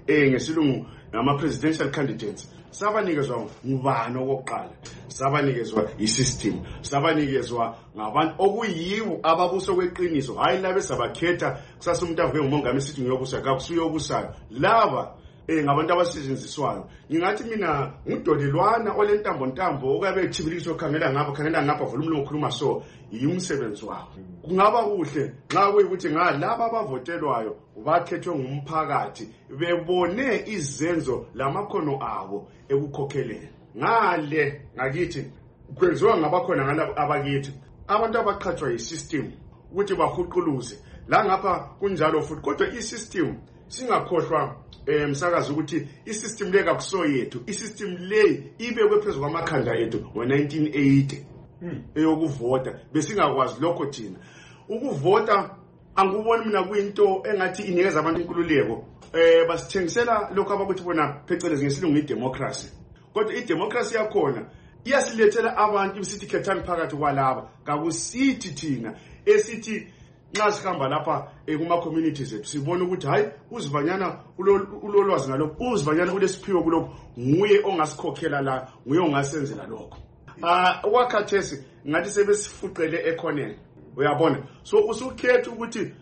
ngesilungu ngama-presidential candidates sabanikezwa ngubani okokuqala, sabanikezwa i-system, sabanikezwa ngabantu okuyiwo ababuso kweqiniso, hayi laba esabakhetha kusasa umuntu avuke ngumongameli sithi ngiyobusa kakusuyobusayo. Laba ngabantu abasetshenziswayo. Ngingathi mina ngudolelwana olentambo okabe ethibilikiswa khangela ngapha vula umlomo ukhuluma so yumsebenzi wakho. Kungaba kuhle nxa kuyikuthi laba abavotelwayo bakhethwe ngumphakathi bebone izenzo lamakhono abo ekukhokheleni. Ngale ngakithi kwenziwa ngabakhona ngalabo abakithi abantu abaqhathwa yi-system ukuthi bahuquluze la ngapha kunjalo futhi, kodwa i-system singakhohlwa msakazi ukuthi i-system le kakuso yethu, i-system le ibekwe phezulu kwamakhanda ethu ngo-1980 eyokuvota. Besingakwazi lokho thina ukuvota. Anguboni mina kuyinto engathi inikeza abantu inkululeko. Basithengisela lokho abakuthi bona phecelezi ngesilungu i-democracy, kodwa i-democracy yakhona iyasilethela abantu isithi khethani phakathi kwalaba. Kakusithi thina esithi nxa sihamba lapha kuma-communities ethu sibona ukuthi hayi uZibanyana ulolwazi ngalokho, uZibanyana ulesiphiwo kulokho, nguye ongasikhokhela la, nguye ongasenzela lokho. Okwakhathesi ngathi sebesifuqele ekhoneni, uyabona. So usukhetha ukuthi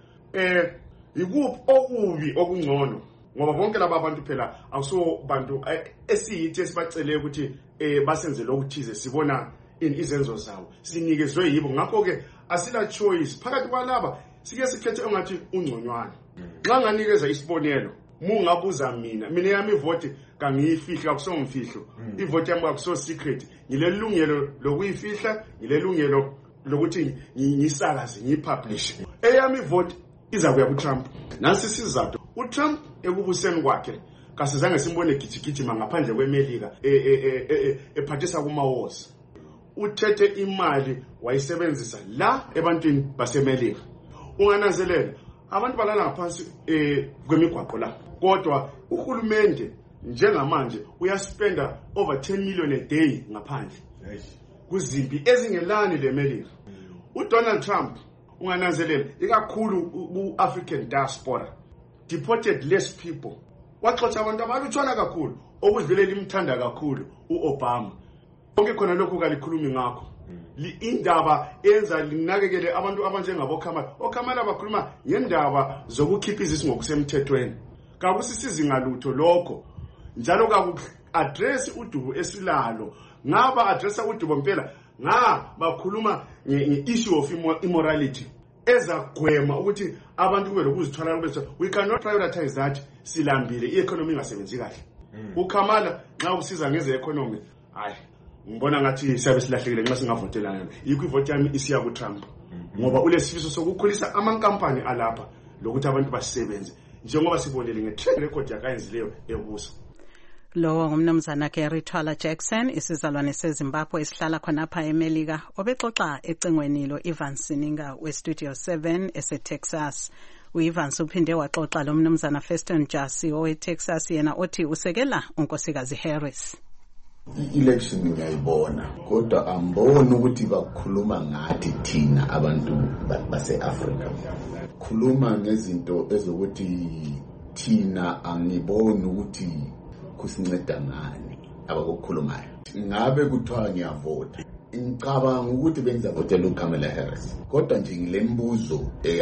yikuphi okubi okungcono, ngoba bonke laba abantu phela akuso bantu esiyithi esibacele ukuthi basenzele okuthize, sibona izenzo zawo sinikezwe yibo. Ngakho-ke asila choice phakathi kwalaba, sike sikhethe ongathi ungconywana. Nxa nganikeza isibonelo, mungabuza mina yami ivoti kangiyifihla, akusongimfihlo. Ivoti yami akuso secret, ngilelungelo lokuyifihla, ngilelungelo lokuthi ngiyisakaze, ngiyipublish. Eyami ivoti iza kuya kuTrump. Nasi isizathu, uTrump ekubuseni kwakhe kasizange simbone gijigijima ngaphandle kweMelika ephathisa kuma-wars. Uthethe imali wayisebenzisa la ebantwini baseMelika. Ungananzelela abantu balala ngaphansi kwemigwaqo la, kodwa uhulumende njengamanje uyaspenda over 10 million a day ngaphandle kuzimpi ezingelani leMelika. UDonald Trump ungananzelela ikakhulu ku-African diaspora deported less people, waxotsha abantu abalutshwana kakhulu, okudlulela imthanda kakhulu uObama. Konke khona lokho kalikhulumi ngakho. Indaba enza linakekele abantu abanjengabo Kamala. OKamala bakhuluma ngendaba zokukhipha izisi ngokusemthethweni. Kakusisizinga lutho lokho. Njalo kaku-address udubo esilalo. Ngaba addressa udubo mpela. Bakhuluma nge-issue of immorality. Ezagwema ukuthi abantu kube lokuzithwala ukuthi we cannot privatize that, silambile i-economy ingasebenzi kahle. UKamala nxa usiza ngeze economy, hayi ngibona ngathi siyabe silahlekile nxa singavotelana. Yikho ivoti yami isiya kuTrump, ngoba ulesifiso sokukhulisa amankampani alapha lokuthi abantu basebenze njengoba sibonele nge-track record yakayenzileyo ebusa. Lowo ngumnumzana Gary Twala Jackson, isizalwane seZimbabwe esihlala khonapha eMelika, obexoxa ecingweni lo Ivan Sininga weStudio 7 eseTexas. U-Evans uphinde waxoxa lo mnumzana Feston Jasi oweTexas, yena othi usekela unkosikazi Harris. I-election ngiyayibona, kodwa amboni ukuthi bakhuluma ngathi thina abantu base-Afrika. Khuluma ngezinto ezokuthi thina angiboni ukuthi kusinceda ngani abakukhulumayo. Ngabe kuthiwa ngiyavota, ngicabanga ukuthi bengizavotela uKamala Harris, kodwa nje ngilembuzo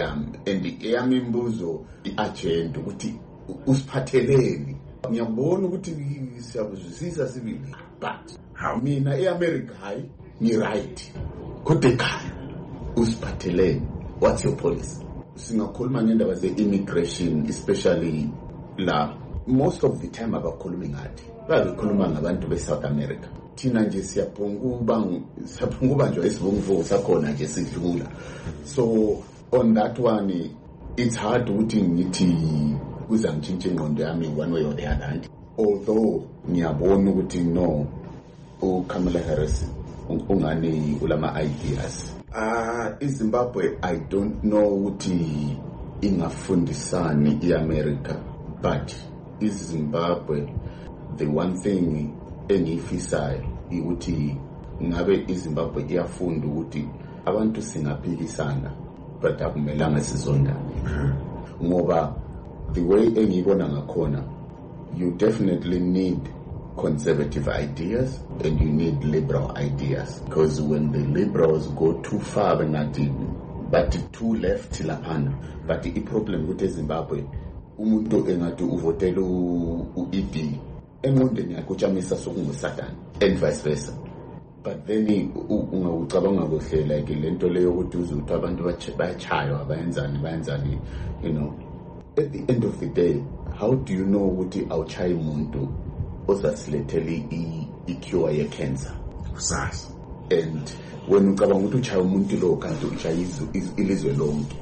eyami imbuzo i-agenda ukuthi usiphatheleni. Ngiyabona ukuthi siyabuzwisisa sibili, but mina eAmerica hayi ngi-right, kodwa ekhaya usiphatheleni. What's your policy? Singakhuluma ngendaba ze-immigration, especially la most of the time abakhulumi ngathi bakhuluma ngabantu be-South America. Thina nje siyaphunguba nje esibungu sakhona nje sidlula. So on that one it's hard ukuthi ngithi kuzangintshintsha ingqondo yami one way or the other. Although ngiyabona ukuthi no, uKamala Harris ungani ulama ideas. iZimbabwe I don't know ukuthi ingafundisani iAmerica, but iZimbabwe the one thing engifisayo ukuthi ngabe iZimbabwe iyafunda ukuthi abantu singaphilisana but akumelanga sizondane, ngoba the way engibona ngakhona you definitely need conservative ideas and you need liberal ideas, because when the liberals go too far but too left laphana, but the problem with Zimbabwe umuntu engathi uvotela u-ED engqondweni yakhe utshamisa sokungusatani and vice versa. But then ungawucabanga kuhle like lento leyo ukuthi uzuthi abantu bayachaywa bayenzani, you know, at the end of the day, how do you know ukuthi awuchayi umuntu ozasilethela i-cure ye-cancer kusasa? And when ucabanga ukuthi uchaya umuntu lo kanti uchaya ilizwe lonke.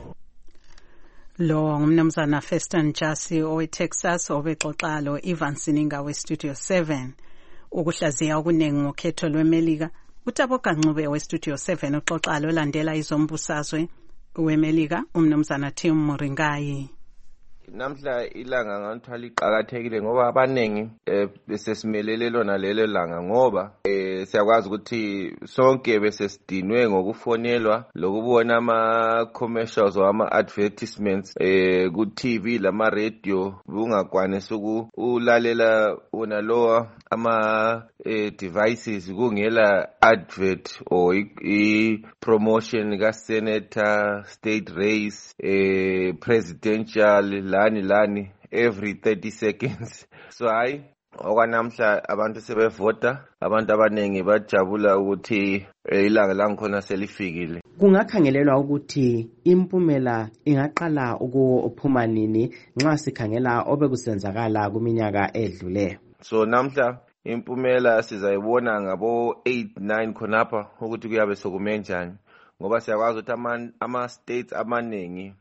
Lo ngumnumzana Feston Jasi oweTexas obexoxa lo Ivan Sininga weStudio 7 ukuhlaziya okuningi ngokhetho lweMelika. uThabo Kancube weStudio 7 uxoxa lo landela izombusazwe weMelika umnumzana Tim Muringayi. Namhla ilanga ngantwala iqhakathekile ngoba abanengi besesimelele lona lelo langa ngoba siyakwazi ukuthi sonke besesidinwe ngokufonelwa lokubona ama commercials or ama advertisements ku TV lama radio ungakwanisa ukulalela wona lowa ama devices kungela advert or promotion ka senator, state race, presidential lani every 30 seconds. So okwanamhla abantu sebevota, abantu abanengi bajabula ukuthi ilanga langikhona selifikile. Kungakhangelelwa ukuthi impumela ingaqala ukuphuma nini nxa sikhangela obekusenzakala kuminyaka edlule. So namhla impumela sizayibona ngabo 8-9 khonapha ukuthi kuyabe sokumenjani ngoba siyakwazi ukuthi ama states amaningi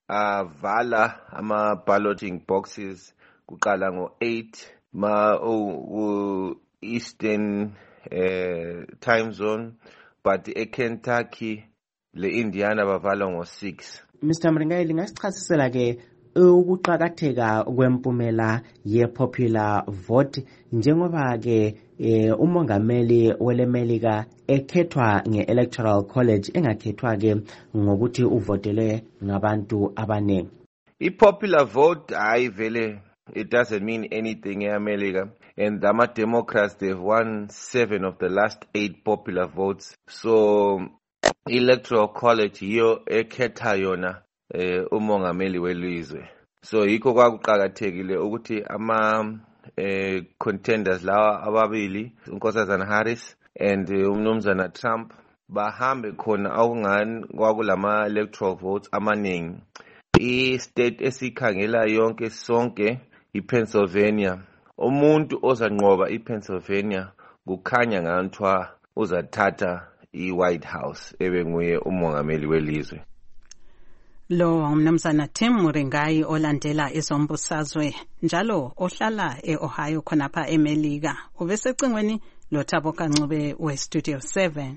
vala ama balloting boxes kuqala ngo-8 eastern time zone, but eKentucky le-Indiana bavala ngo-6. Mr. Mringayi, lingasichasisela ke ukuqakatheka kwempumela ye-popular vote njengoba ke umongameli welemelika ekhethwa nge-electoral college engakhethwa ke ngokuthi uvotele ngabantu abaningi. I-popular vote vele it doesn't mean anything in America, and the Democrats, they've won 7 of the last 8 popular votes. So electoral college yiyo ekhetha yona umongameli welizwe. So yikho kwakuqhakathekile ukuthi ama contenders lawa ababili uNkosazana Harris and umnumzana Trump bahambe khona awungani kwakulama electoral votes amaningi. I-state esikhangela yonke sonke iPennsylvania. Umuntu ozanqoba iPennsylvania kukhanya ngantwa uzathatha iWhite House ebe nguye umongameli welizwe. Lo umnumzana Tim Muringayi olandela izombusazwe njalo ohlala eOhio khonapha eMelika. Ubesecingweni lo Thabo Kancube weStudio 7.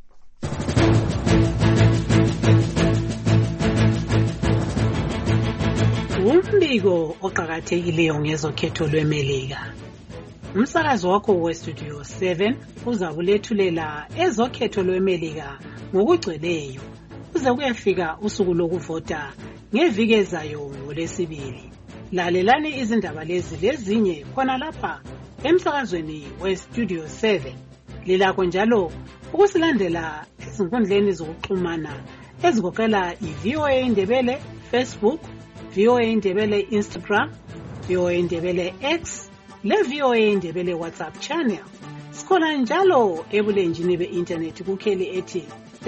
Umbiko oqhakathekileyo ngezokhetho lweMelika. Umsakazo wakho weStudio 7 uzakulethulela ezokhetho lweMelika ngokugcweleyo. Kuze kuyafika usuku lokuvota ngeviki ezayo ngoLwesibili. Lalelani izindaba lezi lezinye khona lapha emsakazweni weStudio 7. Lilakho njalo ukusilandela ezinkundleni zokuxhumana ezigoqela iVOA Indebele Facebook, VOA Indebele Instagram, VOA Indebele X, le VOA Indebele WhatsApp channel. Sikhona njalo ebulenjini be-internet kukheli ethi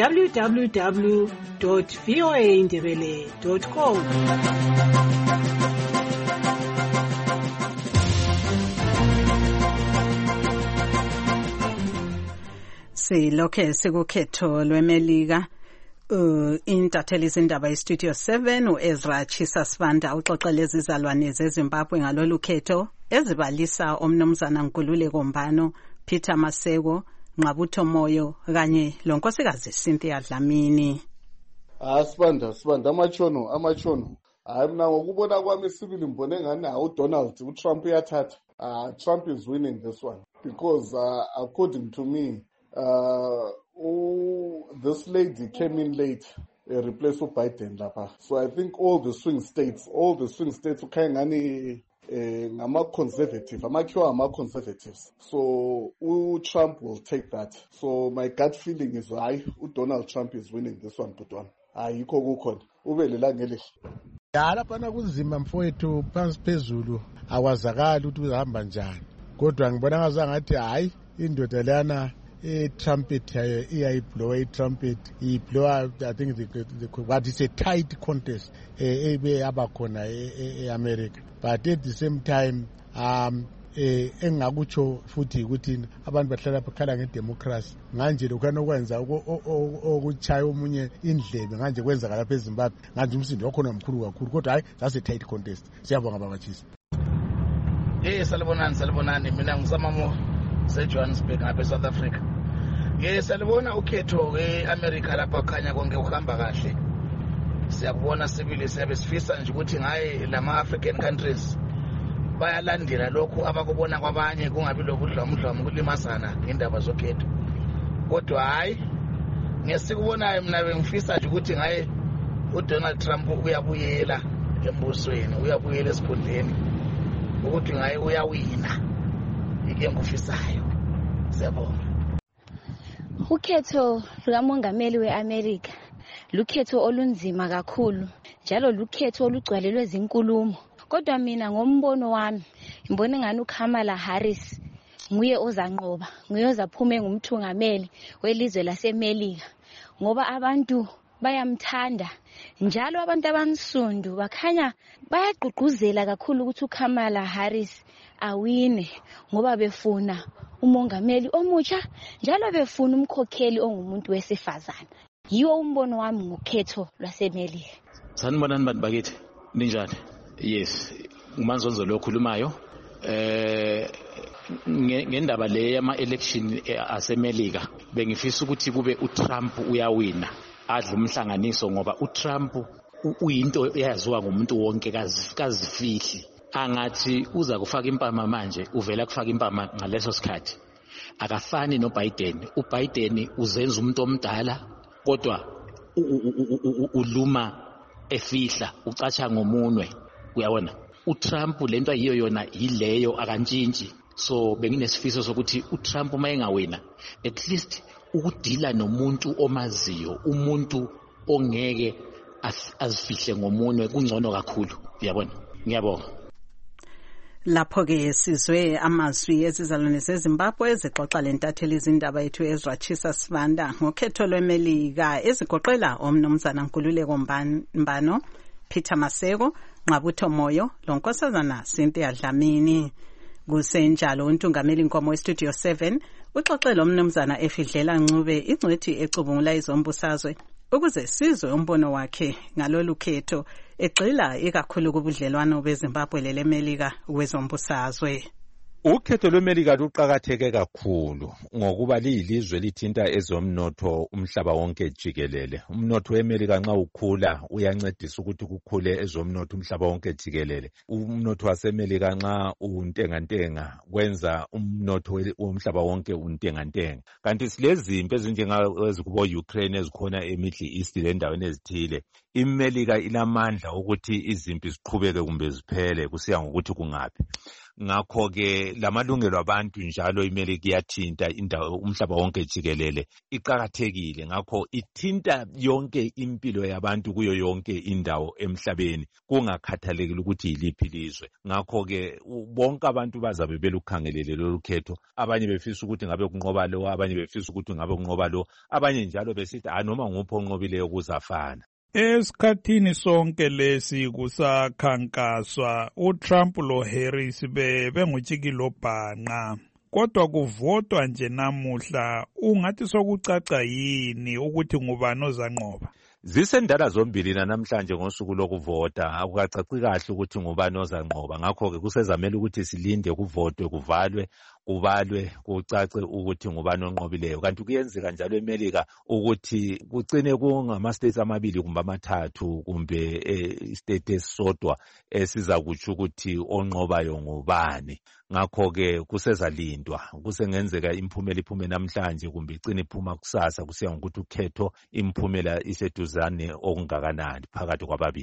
www.voaindebele.com. Silokhe sikukhetho lweMelika. Intatheli izindaba yeStudio 7 uEzra Chisa Sibanda uxoxela izizalwane zeZimbabwe ngalolu khetho ezibalisa omnumzana Nkululeko Mbano, Peter Maseko, Nqabutho Moyo kanye lonkosikazi Cynthia Dlamini. Sibanda amachono hayi mina ngokubona kwami sibili mbone ngani uDonald uTrump uyathatha. Trump is winning this one because according to me this lady came in late replace Biden lapha. So I think all the swing states ukhangani ngama-conservative, amakhiwa ama-conservatives. So Trump will take that. So my gut feeling is Donald Trump is winning this one, Butwana. Ayikho kukhona. Ube lelanga elihle. Laphana kunzima mfowethu phansi phezulu awazakali ukuthi uzahamba njani. Kodwa ngibona ngazathi hayi indoda lana trumpet iyayiblowa trumpet iblowa. I think but it's a tight contest ebe abakhona eAmerica, but at the same time engakutsho futhi ukuthi abantu bahlala bakhala ngedemocracy nganje lokho okwenza okuchaya omunye indlebe nganje kwenza lapha eZimbabwe nganje umsindo wakhona omkhulu kakhulu, kodwa hayi that's a tight contest. Siyabonga babachisi. Salibonani mina ngisamamo seJohannesburg ngapha eSouth Africa. Salibona ukhetho eAmerica lapha khanya konke uhamba kahle. Siyakubona sibili siyabe sifisa nje ukuthi ngaye lama African countries bayalandela lokho abakubona kwabanye kungabi lokudlamudlamu kulimazana ngendaba zokhetho. Kodwa hayi ngesikubonayo mina bengifisa nje ukuthi ngaye uDonald Trump uyabuyela embusweni, uyabuyela esikhundleni ukuthi ngaye uyawina ike ngufisayo. Siyabonga. Ukhetho lukamongameli weAmerica lukhetho olunzima kakhulu, njalo lukhetho olugcwalelwe izinkulumo. Kodwa mina ngombono wami ngibona ngani uKamala Harris nguye ozanqoba, nguye ozaphuma ngumthungameli welizwe laseMelika, ngoba abantu bayamthanda, njalo abantu abansundu bakhanya bayagqugquzela kakhulu ukuthi uKamala Harris awine, ngoba befuna umongameli omutsha, njalo befuna umkhokheli ongumuntu wesifazana. Yiwo umbono wami ngokhetho lwaseMelika. Sanibonani bantu bakithi, ninjani? Yes, uManzonzo lo khulumayo ngendaba le yama-election aseMelika. Bengifisa ukuthi kube uTrump uyawina, adle umhlanganiso, ngoba uTrump uyinto eyaziwa ngumuntu wonke kazifihli. Angathi uza kufaka impama manje, uvela kufaka impama ngaleso sikhathi. Akafani noBiden. uBiden uzenza umuntu omdala, kodwa uluma efihla, ucatsha ngomunwe. Uyabona, uTrump lento ayiyo yona yileyo, akantshintshi. So benginesifiso sokuthi uTrump uma engawina, at least ukudila nomuntu omaziyo, umuntu ongeke azifihle ngomunwe, kungcono kakhulu. Uyabona, ngiyabonga. Lapho-ke sizwe amazwi ezizalwane zeZimbabwe ezixoxa lentatheli izindaba yethu Ezra Chisa Sibanda ngokhetho lweMelika, ezigoqela omnumzana Nkululeko Mbano, Peter Maseko, Nqabutho Moyo, lonkosazana Cynthia Dlamini. Kusenjalo untungameli Nkomo weStudio 7 uxoxela omnumzana Efidlela Ncube, ingcwethi ecubungula izombusazwe, ukuze sizwe umbono wakhe ngalolu khetho, egxila ikakhulu kubudlelwano beZimbabwe leMelika wezombusazwe. Ukhetho lweMelika luqakatheke kakhulu ngokuba liyilizwe lithinta ezomnotho umhlaba wonke jikelele. Umnotho weMelika nxa ukhula uyancedisa ukuthi kukhule ezomnotho umhlaba wonke jikelele. Umnotho waseMelika nxa untengantenga kwenza umnotho womhlaba wonke untengantenga. Kanti silezimpi ezinjengakubo Ukraine ezikhona eMiddle East lendaweni ezithile, iMelika ilamandla ukuthi izimpi ziqhubeke kumbe ziphele kusiya ngokuthi kungaphi. Ngakho-ke lamalungelo abantu njalo iMelika iyathinta indawo umhlaba wonke jikelele, iqakathekile. Ngakho ithinta yonke impilo yabantu kuyo yonke indawo emhlabeni, kungakhathalekile ukuthi yiliphi lizwe. Ngakho-ke bonke abantu bazabe belukhangelele lolu khetho, abanye befisa ukuthi ngabe kunqoba lo, abanye befisa ukuthi ngabe kunqoba lo, abanye njalo besithi noma nguphi onqobileyo kuzafana. Esikhathini sonke lesi kusakhankaswa uTrump loHarris bengutshikilo bhanqa, kodwa kuvotwa nje namuhla, ungathi sokucaca yini ukuthi ngubani ozanqoba? Zisendala zombili namhlanje ngosuku lokuvota, akukacaci kahle ukuthi ngubani ozanqoba. Ngakho-ke kusezamele ukuthi silinde kuvotwe, kubalwe, kucace ukuthi ngubani onqobileyo. Kanti kuyenzeka njalo eMelika ukuthi kugcine kungama-states amabili kumbe amathathu kumbe istate esisodwa esizakutsho ukuthi onqobayo ngubani. Ngakho-ke kusezalindwa, kusengenzeka imphumela iphume namhlanje kumbe icine iphuma kusasa, kusiya ngokuthi ukhetho imphumela iseduzane okungakanani phakathi kwababili.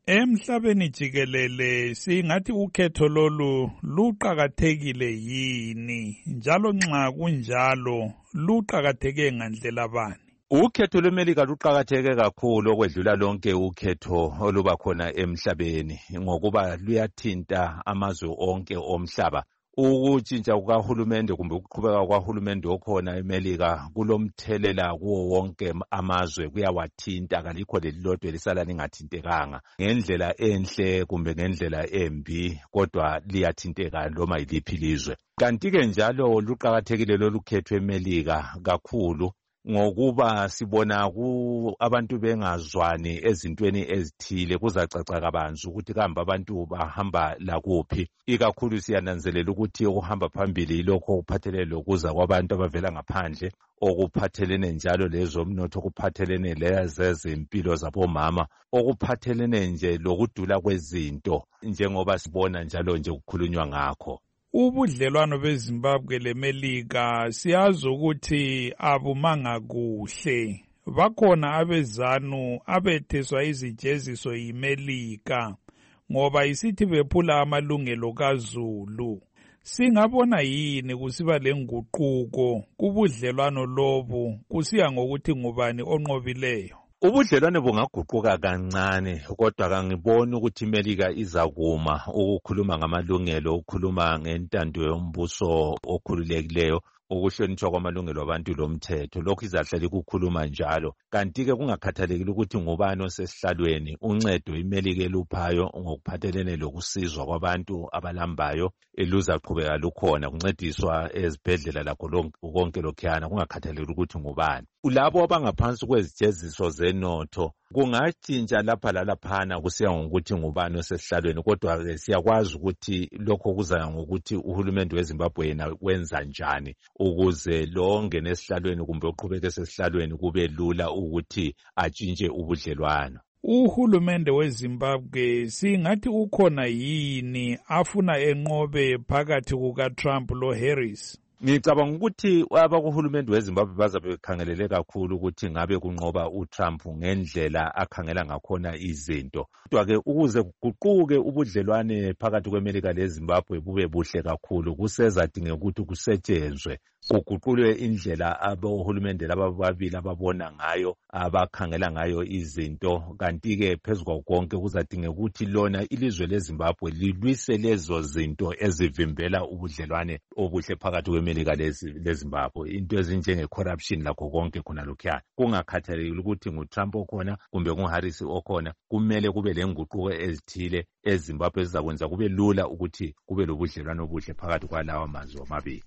Emhlabeni jikelele singathi ukhetho lolu luqakathekile yini njalo nxa kunjalo luqakatheke ngandlela bani? Ukhetho lweMelika luqakatheke kakhulu okwedlula lonke ukhetho oluba khona emhlabeni ngokuba luyathinta amazwe onke omhlaba. Ukutshintsha kukahulumende kumbe ukuqhubeka kukahulumende okhona eMelika kulomthelela kuwo wonke amazwe, kuyawathinta, kalikho lelilodwa elisala lingathintekanga ngendlela enhle kumbe ngendlela embi, kodwa liyathinteka noma yiliphi ilizwe. Kanti-ke njalo luqakathekile lolu khetho eMelika kakhulu ngokuba sibona abantu bengazwani ezintweni ezithile, kuzacaca kabanzi ukuthi kambe abantu bahamba lakuphi. Ikakhulu siyananzelela ukuthi ukuhamba phambili yilokho okuphathelene lokuza kwabantu abavela ngaphandle, okuphathelene njalo lezomnotho, okuphathelene lezempilo zabomama, okuphathelene nje lokudula kwezinto, njengoba sibona njalo nje kukhulunywa ngakho. Ubudlelwano beZimbabwe leMelika siyazi ukuthi abumanga kuhle. Bakhona abezanu abetheswa izijeziso yiMelika ngoba isithi bephula amalungelo kaZulu. Singabona yini kusiba lenguquko kubudlelwano lobu kusiya ngokuthi ngubani onqobileyo? Ubudlelwane bungaguquka kancane, kodwa kangiboni ukuthi iMelika izakuma ukukhuluma ngamalungelo, ukukhuluma ngentando yombuso okhululekileyo, ukuhlonitshwa kwamalungelo abantu lomthetho. Lokhu izahlala ikukhuluma njalo. Kanti-ke kungakhathalekile ukuthi ngubani osesihlalweni, uncedo iMelika eluphayo ngokuphathelene lokusizwa kwabantu abalambayo luzaqhubeka lukhona, kuncediswa ezibhedlela lakho konke lokhuyana, kungakhathalekile ukuthi ngubani. Labo abangaphansi kwezijeziso zenotho kungatshintsha lapha lalaphana kusiya ngokuthi ngubani osesihlalweni, kodwa siyakwazi ukuthi lokho kuza ngokuthi uhulumende weZimbabwe yena wenza njani ukuze lo ongene esihlalweni kumbe oqhubeka esihlalweni kube lula ukuthi atshintshe ubudlelwano. Uhulumende weZimbabwe singathi ukhona yini afuna enqobe phakathi kukaTrump lo-Harris? Ngicabanga ukuthi abakuhulumende weZimbabwe bazabe bekhangelele kakhulu ukuthi ngabe kunqoba uTrump ngendlela akhangela ngakhona izinto. Kodwa-ke ukuze kuguquke ubudlelwane phakathi kweMelika leZimbabwe bube buhle kakhulu, kusezadingeka ukuthi kusetshenzwe, kuguqulwe indlela abohulumende laba babili ababona ngayo, abakhangela ngayo izinto. Kanti-ke phezu kwakho konke kuzadingeka ukuthi lona ilizwe leZimbabwe lilwise lezo zinto ezivimbela ubudlelwane obuhle phakathi kweMelika leZimbabwe, into ezinjenge-corruption lakho konke khona lokhuyana. Kungakhathalekile ukuthi nguTrump okhona kumbe nguHarris okhona, kumele kube lenguquko ezithile eZimbabwe ezizakwenza kube lula ukuthi kube lobudlelwane obuhle phakathi kwalawa mazwe omabili.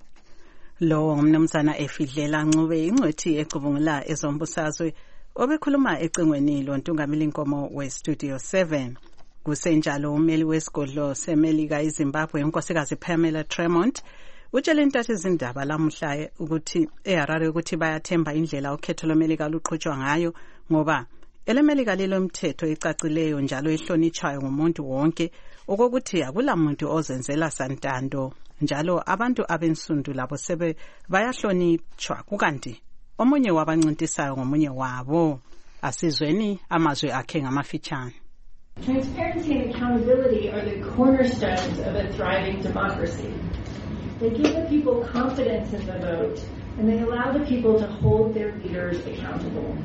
Lo ngumnumzana Efidlela Ncube, ingcwethi ecubungula ezombusazwe, obekhuluma ecingweni lontungameli Nkomo we-Studio 7. Kusenjalo umeli wesigodlo seMelika iZimbabwe unkosikazi Pamela Tremont utshele intathi izindaba lamuhla ukuthi eHarare ukuthi bayathemba indlela ukhetho lweMelika luqhutshwa ngayo ngoba eleMelika lelomthetho ecacileyo njalo ehlonitshwayo ngumuntu wonke, okokuthi akulamuntu ozenzela santando, njalo abantu abensundu labo sebe bayahlonitshwa, kukanti omunye wabancintisayo ngomunye wabo. Asizweni amazwi akhe ngamafitshane. Transparency and accountability are the cornerstones of a thriving democracy. They give the people confidence in the vote, and they allow the people to hold their leaders accountable.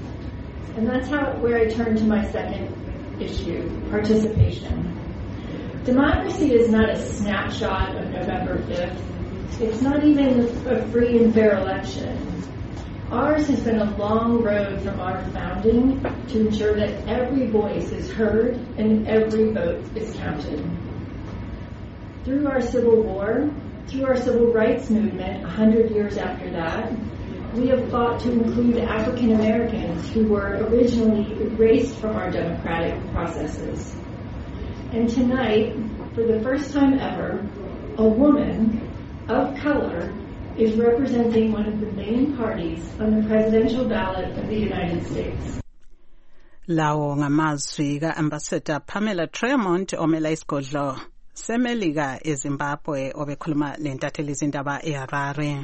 And that's where I turn to my second issue, participation. Democracy is not a snapshot of November 5th. It's not even a free and fair election. Ours has been a long road from our founding to ensure that every voice is heard and every vote is counted. Through our Civil War, through our Civil Rights Movement 100 years after that, we have fought to include African Americans who were originally erased from our democratic processes. And tonight, for the first time ever, a woman of color is representing one of the main parties on the presidential ballot of the United States. Lawo ngamazwi ka-Ambassador Pamela Tremont omela isigodlo seMelika eZimbabwe obekhuluma lentatheli izindaba eHarare.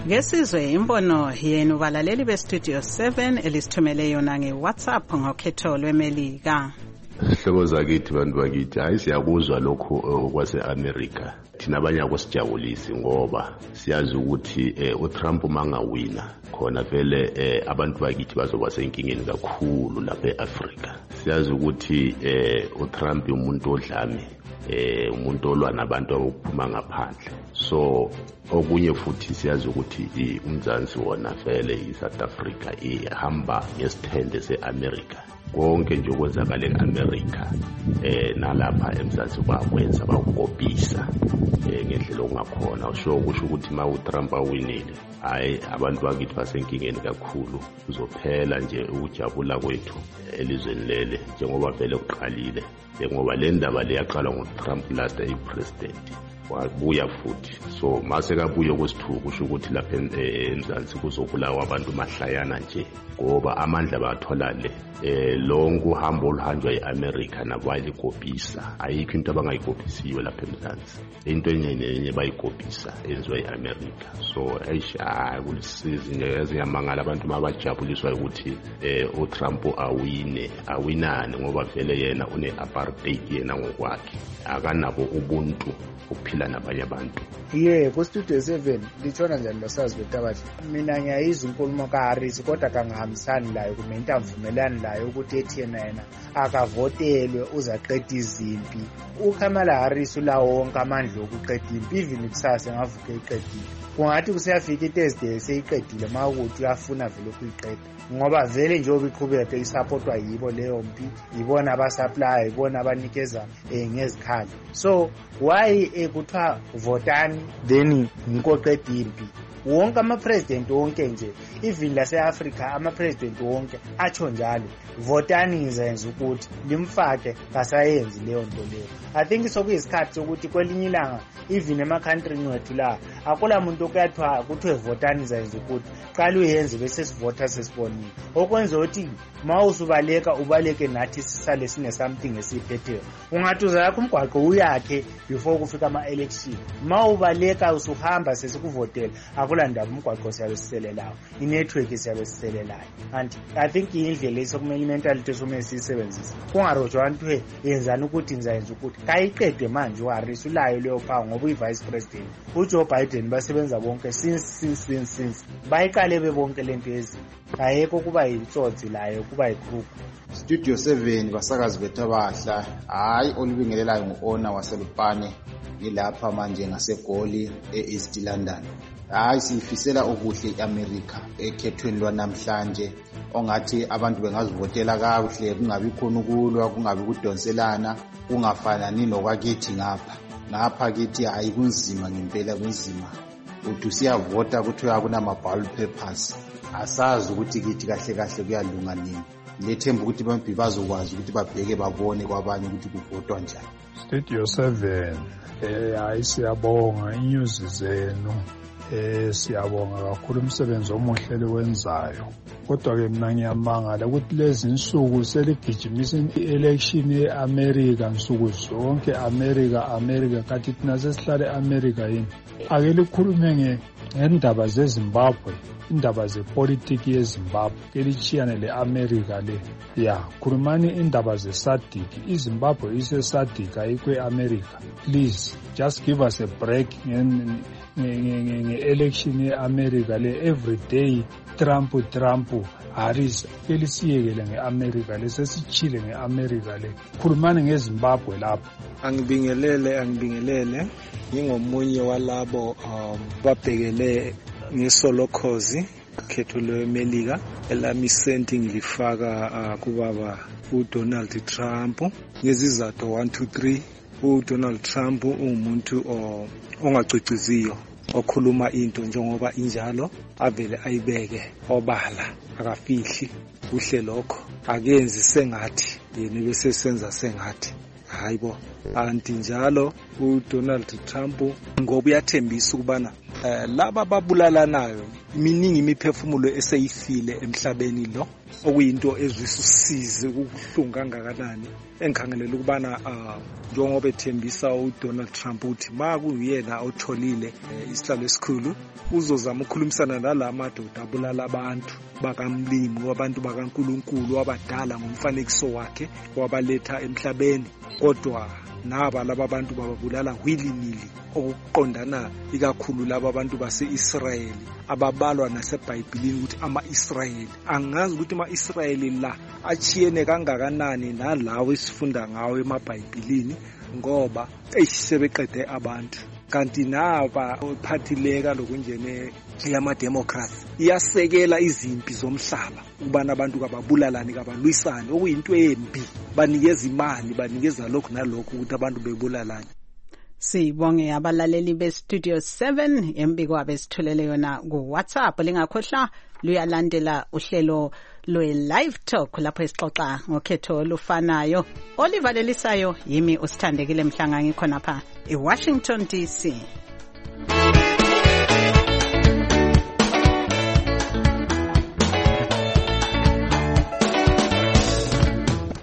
Ngesizwe imbono yenu balaleli bestudio 7 elisithumele yona ngeWhatsApp ngokhetho lweMelika. Hlobo zakithi bantu bakithi hayi siyakuzwa lokho kwase-America. Thina abanye akusijabulisi ngoba siyazi ukuthi uTrump mangawina khona vele abantu bakithi bazoba senkingeni kakhulu lapha eAfrica. Siyazi ukuthi uTrump umuntu odlame umuntu olwa nabantu abokuphuma ngaphandle. So okunye futhi siyazi ukuthi uMzansi wona vele iSouth Africa ihamba ngesithende seAmerica. Konke nje okwenzakala eAmerica nalapha eMzansi bakwenza bakopisa ngendlela ongakhona. Kusho ukuthi ma uTrump awinile hayi abantu bakithi basenkingeni kakhulu. Kuzophela nje ukujabula kwethu elizweni lele njengoba vele kuqalile ngoba le ndaba leyaqala ngoTrump last president wabuya futhi. So mase kabuye kwesithuku kusho ukuthi lapha eMzansi kuzobulawa abantu mahlayana nje ngoba amandla bathola le lonke uhambo oluhanjwa eAmerica nabalikopisa. Ayikho into abangayikopisiwe lapha eMzansi. Into enye bayikopisa enziwa eAmerica. So kulisizi ngeziyamangala abantu mabajabuliswa ukuthi uTrump awinane ngoba vele yena une-apartheid yena ngokwakhe. Akanabo ubuntu ukuphila nabanye abantu. Ku Studio 7 litshona njani losazi betabadla. Mina ngiyayizwa inkulumo kaHarris kodwa kangihambisani layo kumenta avumelani layo ukuthi ethi yena akavotelwe uzaqeda izimpi. uKamala Harris ulawo wonke amandla okuqeda impi even kusasa ngavuka eqedile. Kungathi kusiyafika iThursday seyiqedile mawukuthi uyafuna vele ukuyiqeda ngoba vele nje obiqhubeka isupportwa yibo leyo mpi, yibona abasupply, yibona abanikeza ngezikhali. So why kuthiwa votani then ngikoqeda impi? Wonke ama-president wonke nje even lase-Africa ama-president wonke atsho njalo votani ngizenza ukuthi limfake kasayenzi leyo nto leyo. I think sokuyisikhathi sokuthi kwelinye ilanga even ema-countryni wethu la akula muntu okuyathiwa kuthiwe votani ngizenza ukuthi qala uyenze bese sivota sesibonile. Okwenza ukuthi ma usubaleka ubaleke nathi sisale sine-something esiyiphetheyo. Ungathi uzayakho umgwaqo uyakhe before kufika ama-election. Ma ubaleka usuhamba sesikuvotela akula ndaba umgwaqo siyabe siselelayo, inetwork siyabe siselelayo. And I think indlela esokumele imentality esomele siyisebenzise kungarojwa abantu yenzani ukuthi ngizayenza ukuthi kayiqede manje uHarris ulayo leyo power ngoba uyi-vice president. uJoe Biden basebenza bonke since bayiqale bebonke lento ezi. Ayekho kuba yitsotsi layo kuba yikhruku. Studio 7 basakazi bethu abahla hayi olubingelelayo ngu-owner waselupane ngilapha manje ngaseGoli eEast London. Hayi sifisela okuhle eAmerica ekhethweni lwanamhlanje ongathi abantu bengazivotela kakuhle kungabi khona ukulwa kungabi kudonselana kungafanani nokwakithi ngapha kithi hayi kunzima ngempela kunzima. Uthi siyavota kuthiwa kunama-ballot papers asazi ukuthi kithi kahle kahle kuyalunga nini. Lethemba ukuthi abantu bazokwazi ukuthi babheke babone kwabanye ukuthi kuvotwa njani. Studio 7 hayi siyabonga inews zenu. Siyabonga kakhulu umsebenzi omuhle lewenzayo. Kodwa-ke mina ngiyamangala ukuthi lezi nsuku seligijimisa i-election ye-America nsuku zonke America kathi thina sesihlale e-America yini. Ake likhulume ngendaba zeZimbabwe, indaba zepolitiki yeZimbabwe kelitshiyane le-America le. Khulumani indaba ze-SADC. iZimbabwe ise-SADC ayikho e-America. Please just give us a break nge-election ye-America le. Every day Trump Harris kelisiyekele nge-America le, sesichile nge-America le. Khulumani ngeZimbabwe lapho. Angibingelele ngingomunye walabo babhekele ngesolokhozi khetho lweMelika elami senti ngilifaka kubaba uDonald Trump ngezizathu 1 2 3. uDonald Trump ungumuntu ongaciciziyo okhuluma into njengoba injalo avele ayibeke obala akafihli. Kuhle lokho akenzi sengathi yena bese senza sengathi. Hayibo anti njalo uDonald Trump ngoba uyathembisa ukubana laba babulalanayo iminingi imiphefumulo eseyifile emhlabeni lo okuyinto ezwisa usizi ukuhlunga kangakanani engikhangelela ukubana njengoba ethembisa uDonald Trump uthi makuyena otholile isihlalo esikhulu uzozama ukukhulumisana nalamadoda abulala abantu bakamlimi wabantu bakaNkulunkulu abadala ngomfanekiso wakhe wabaletha emhlabeni kodwa naba laba bantu bababulala willy-nilly okuqondana ikakhulu laba bantu base-Israyeli ababalwa naseBhayibhelini ukuthi ama-Israyeli. Angazi ukuthi ama-Israyeli la achiyene kangakanani nalawo esifunda ngawo emabhayibhelini ngoba sebeqede abantu. Kanti naba ophathileka lokunjene yama-democrats iyasekela izimpi zomhlaba ukubana abantu kababulalani kabalwisani okuyinto embi banikeza imali banikeza lokhu nalokhu ukuthi abantu bebulalani. Sibonge abalaleli beStudio 7 embiko abesithulele yona ku-WhatsApp lingakhohlwa luyalandela uhlelo lwe-live talk lapho esixoxa ngokhetho olufanayo olivalelisayo yimi usithandekile Mhlanga ngikhona pha eWashington DC.